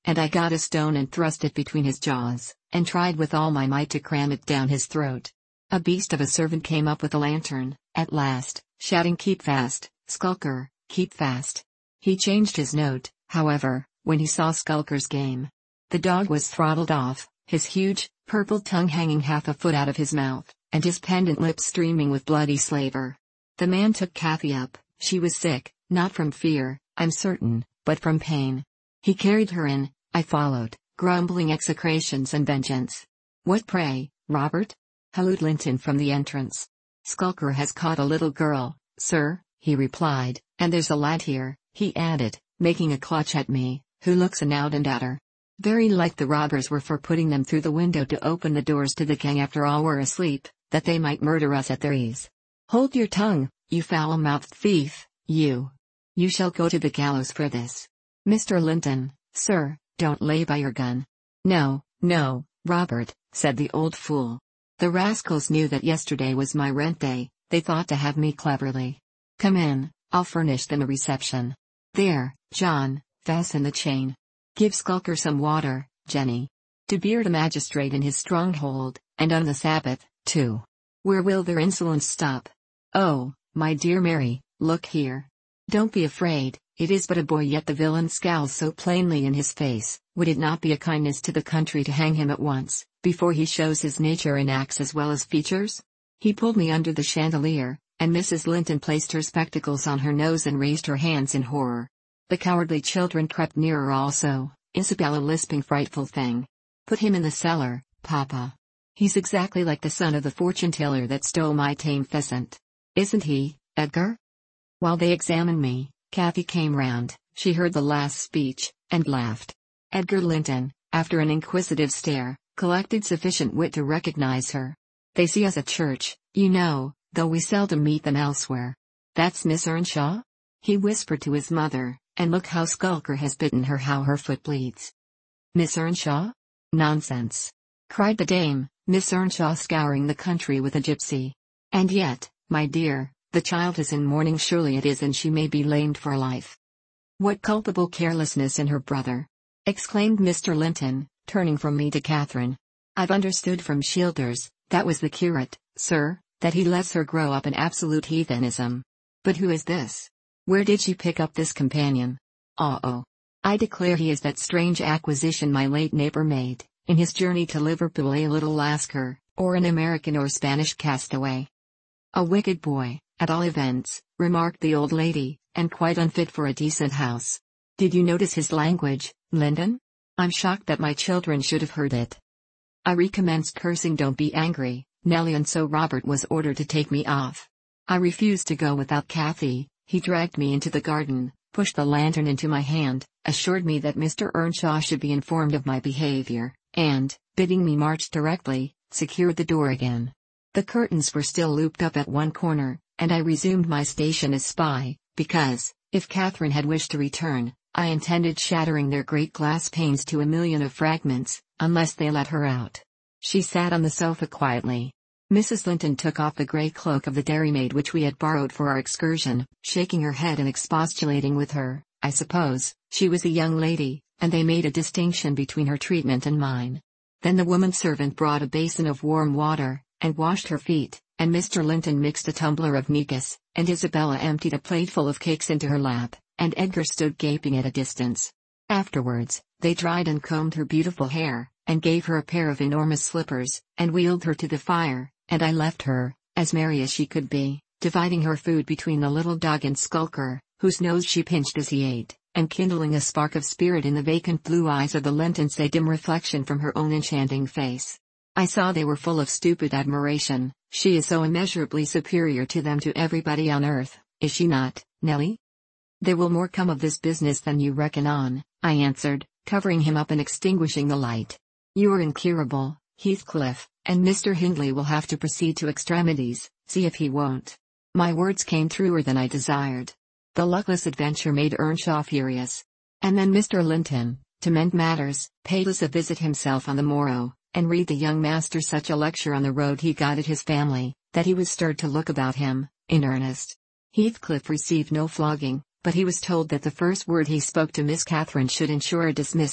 and I got a stone and thrust it between his jaws, and tried with all my might to cram it down his throat. A beast of a servant came up with a lantern, at last, shouting, "Keep fast, Skulker, keep fast." He changed his note, however, when he saw Skulker's game. The dog was throttled off, his huge, purple tongue hanging half a foot out of his mouth, and his pendant lips streaming with bloody slaver. The man took Kathy up. She was sick, not from fear, I'm certain, but from pain. He carried her in. I followed, grumbling execrations and vengeance. "What, pray, Robert?" hallooed Linton from the entrance. "Skulker has caught a little girl, sir," he replied, "and there's a lad here," he added, making a clutch at me, "who looks an out and outer. Very like the robbers were for putting them through the window to open the doors to the gang after all were asleep, that they might murder us at their ease. Hold your tongue, you foul-mouthed thief, you. You shall go to the gallows for this. Mister Linton, sir, don't lay by your gun." "No, no, Robert," said the old fool. "The rascals knew that yesterday was my rent day, they thought to have me cleverly. Come in, I'll furnish them a reception. There, John, fasten the chain. Give Skulker some water, Jenny. To beard a magistrate in his stronghold, and on the Sabbath, too. Where will their insolence stop? Oh, my dear Mary, look here. Don't be afraid, it is but a boy, yet the villain scowls so plainly in his face. Would it not be a kindness to the country to hang him at once, before he shows his nature in acts as well as features?" He pulled me under the chandelier, and Missus Linton placed her spectacles on her nose and raised her hands in horror. The cowardly children crept nearer also, Isabella lisping, "Frightful thing. Put him in the cellar, Papa. He's exactly like the son of the fortune-teller that stole my tame pheasant. Isn't he, Edgar?" While they examined me, Kathy came round. She heard the last speech, and laughed. Edgar Linton, after an inquisitive stare, collected sufficient wit to recognize her. "They see us at church, you know, though we seldom meet them elsewhere. That's Miss Earnshaw?" he whispered to his mother, "and look how Skulker has bitten her, how her foot bleeds." "Miss Earnshaw? Nonsense!" cried the dame, "Miss Earnshaw scouring the country with a gypsy. And yet, my dear, the child is in mourning, surely it is, and she may be lamed for life." "What culpable carelessness in her brother!" exclaimed Mister Linton, turning from me to Catherine. "I've understood from Shielders, that was the curate, sir, that he lets her grow up in absolute heathenism. But who is this? Where did she pick up this companion? Oh, oh. I declare he is that strange acquisition my late neighbor made, in his journey to Liverpool, a little Lascar, or an American or Spanish castaway." "A wicked boy, at all events," remarked the old lady, "and quite unfit for a decent house. Did you notice his language, Linton? I'm shocked that my children should have heard it." I recommenced cursing. "Don't be angry, Nellie," and so Robert was ordered to take me off. I refused to go without Kathy. He dragged me into the garden, pushed the lantern into my hand, assured me that Mister Earnshaw should be informed of my behavior, and, bidding me march directly, secured the door again. The curtains were still looped up at one corner, and I resumed my station as spy, because, if Catherine had wished to return, I intended shattering their great glass panes to a million of fragments, unless they let her out. She sat on the sofa quietly. Missus Linton took off the grey cloak of the dairymaid which we had borrowed for our excursion, shaking her head and expostulating with her. I suppose, she was a young lady, and they made a distinction between her treatment and mine. Then the woman servant brought a basin of warm water, and washed her feet, and Mister Linton mixed a tumbler of negus, and Isabella emptied a plateful of cakes into her lap, and Edgar stood gaping at a distance. Afterwards, they dried and combed her beautiful hair, and gave her a pair of enormous slippers, and wheeled her to the fire, and I left her, as merry as she could be, dividing her food between the little dog and Skulker, whose nose she pinched as he ate, and kindling a spark of spirit in the vacant blue eyes of the Lintons, a dim reflection from her own enchanting face. I saw they were full of stupid admiration. She is so immeasurably superior to them, to everybody on earth, is she not, Nellie? There will more come of this business than you reckon on, I answered, covering him up and extinguishing the light. You are incurable, Heathcliff, and Mister Hindley will have to proceed to extremities, see if he won't. My words came truer than I desired. The luckless adventure made Earnshaw furious. And then Mister Linton, to mend matters, paid us a visit himself on the morrow, and read the young master such a lecture on the road he guided his family, that he was stirred to look about him, in earnest. Heathcliff received no flogging, but he was told that the first word he spoke to Miss Catherine should ensure a dismissal,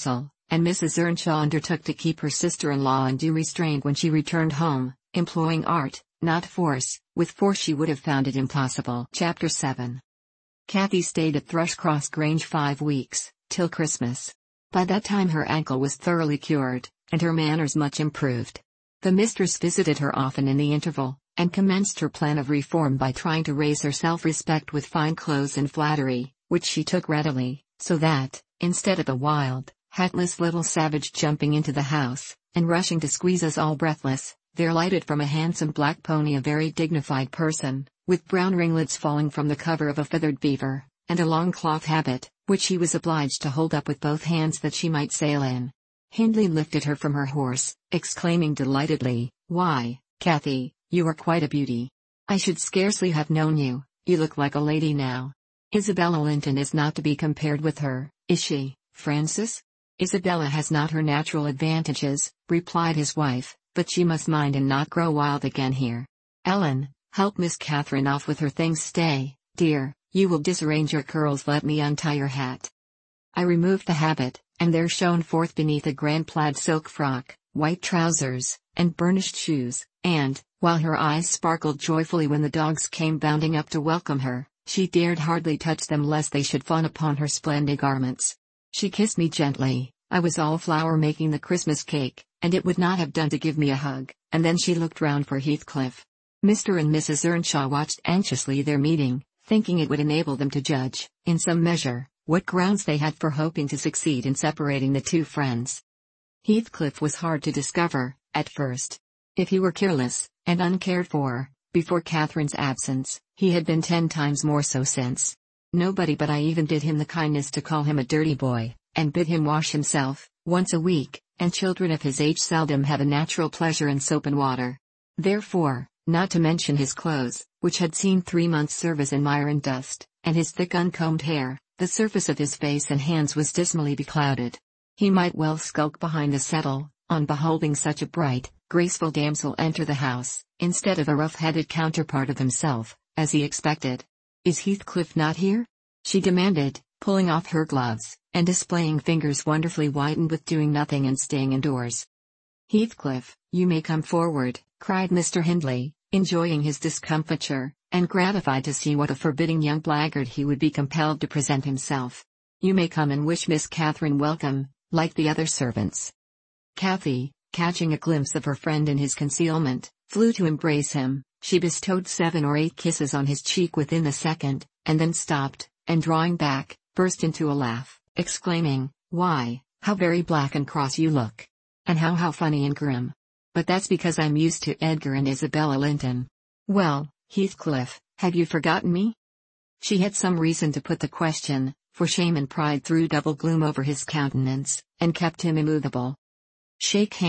and Missus Earnshaw undertook to keep her sister-in-law in due restraint when she returned home, employing art, not force. With force she would have found it impossible. Chapter seven. Cathy stayed at Thrushcross Grange five weeks, till Christmas. By that time her ankle was thoroughly cured, and her manners much improved. The mistress visited her often in the interval, and commenced her plan of reform by trying to raise her self-respect with fine clothes and flattery, which she took readily, so that, instead of a wild, hatless little savage jumping into the house, and rushing to squeeze us all breathless, there alighted from a handsome black pony a very dignified person, with brown ringlets falling from the cover of a feathered beaver, and a long cloth habit, which he was obliged to hold up with both hands that she might sail in. Hindley lifted her from her horse, exclaiming delightedly, "Why, Cathy, you are quite a beauty. I should scarcely have known you, you look like a lady now. Isabella Linton is not to be compared with her, is she, Francis?" "Isabella has not her natural advantages," replied his wife, "but she must mind and not grow wild again here. Ellen, help Miss Catherine off with her things. Stay, dear, you will disarrange your curls. Let me untie your hat." I removed the habit, and there shone forth beneath a grand plaid silk frock, white trousers, and burnished shoes, and, while her eyes sparkled joyfully when the dogs came bounding up to welcome her, she dared hardly touch them lest they should fawn upon her splendid garments. She kissed me gently. I was all flour making the Christmas cake, and it would not have done to give me a hug, and then she looked round for Heathcliff. Mister and Missus Earnshaw watched anxiously their meeting, thinking it would enable them to judge, in some measure, what grounds they had for hoping to succeed in separating the two friends. Heathcliff was hard to discover, at first. If he were careless, and uncared for, before Catherine's absence, he had been ten times more so since. Nobody but I even did him the kindness to call him a dirty boy, and bid him wash himself, once a week, and children of his age seldom have a natural pleasure in soap and water. Therefore, not to mention his clothes, which had seen three months' service in mire and dust, and his thick uncombed hair, the surface of his face and hands was dismally beclouded. He might well skulk behind the settle, on beholding such a bright, graceful damsel enter the house, instead of a rough-headed counterpart of himself, as he expected. "Is Heathcliff not here?" she demanded, pulling off her gloves, and displaying fingers wonderfully whitened with doing nothing and staying indoors. "Heathcliff, you may come forward," cried Mister Hindley, enjoying his discomfiture, and gratified to see what a forbidding young blackguard he would be compelled to present himself. "You may come and wish Miss Catherine welcome, like the other servants." Cathy, catching a glimpse of her friend in his concealment, flew to embrace him. She bestowed seven or eight kisses on his cheek within the second, and then stopped, and drawing back, burst into a laugh, exclaiming, "Why, how very black and cross you look! And how how funny and grim! But that's because I'm used to Edgar and Isabella Linton. Well, Heathcliff, have you forgotten me?" She had some reason to put the question, for shame and pride threw double gloom over his countenance, and kept him immovable. "Shake hands."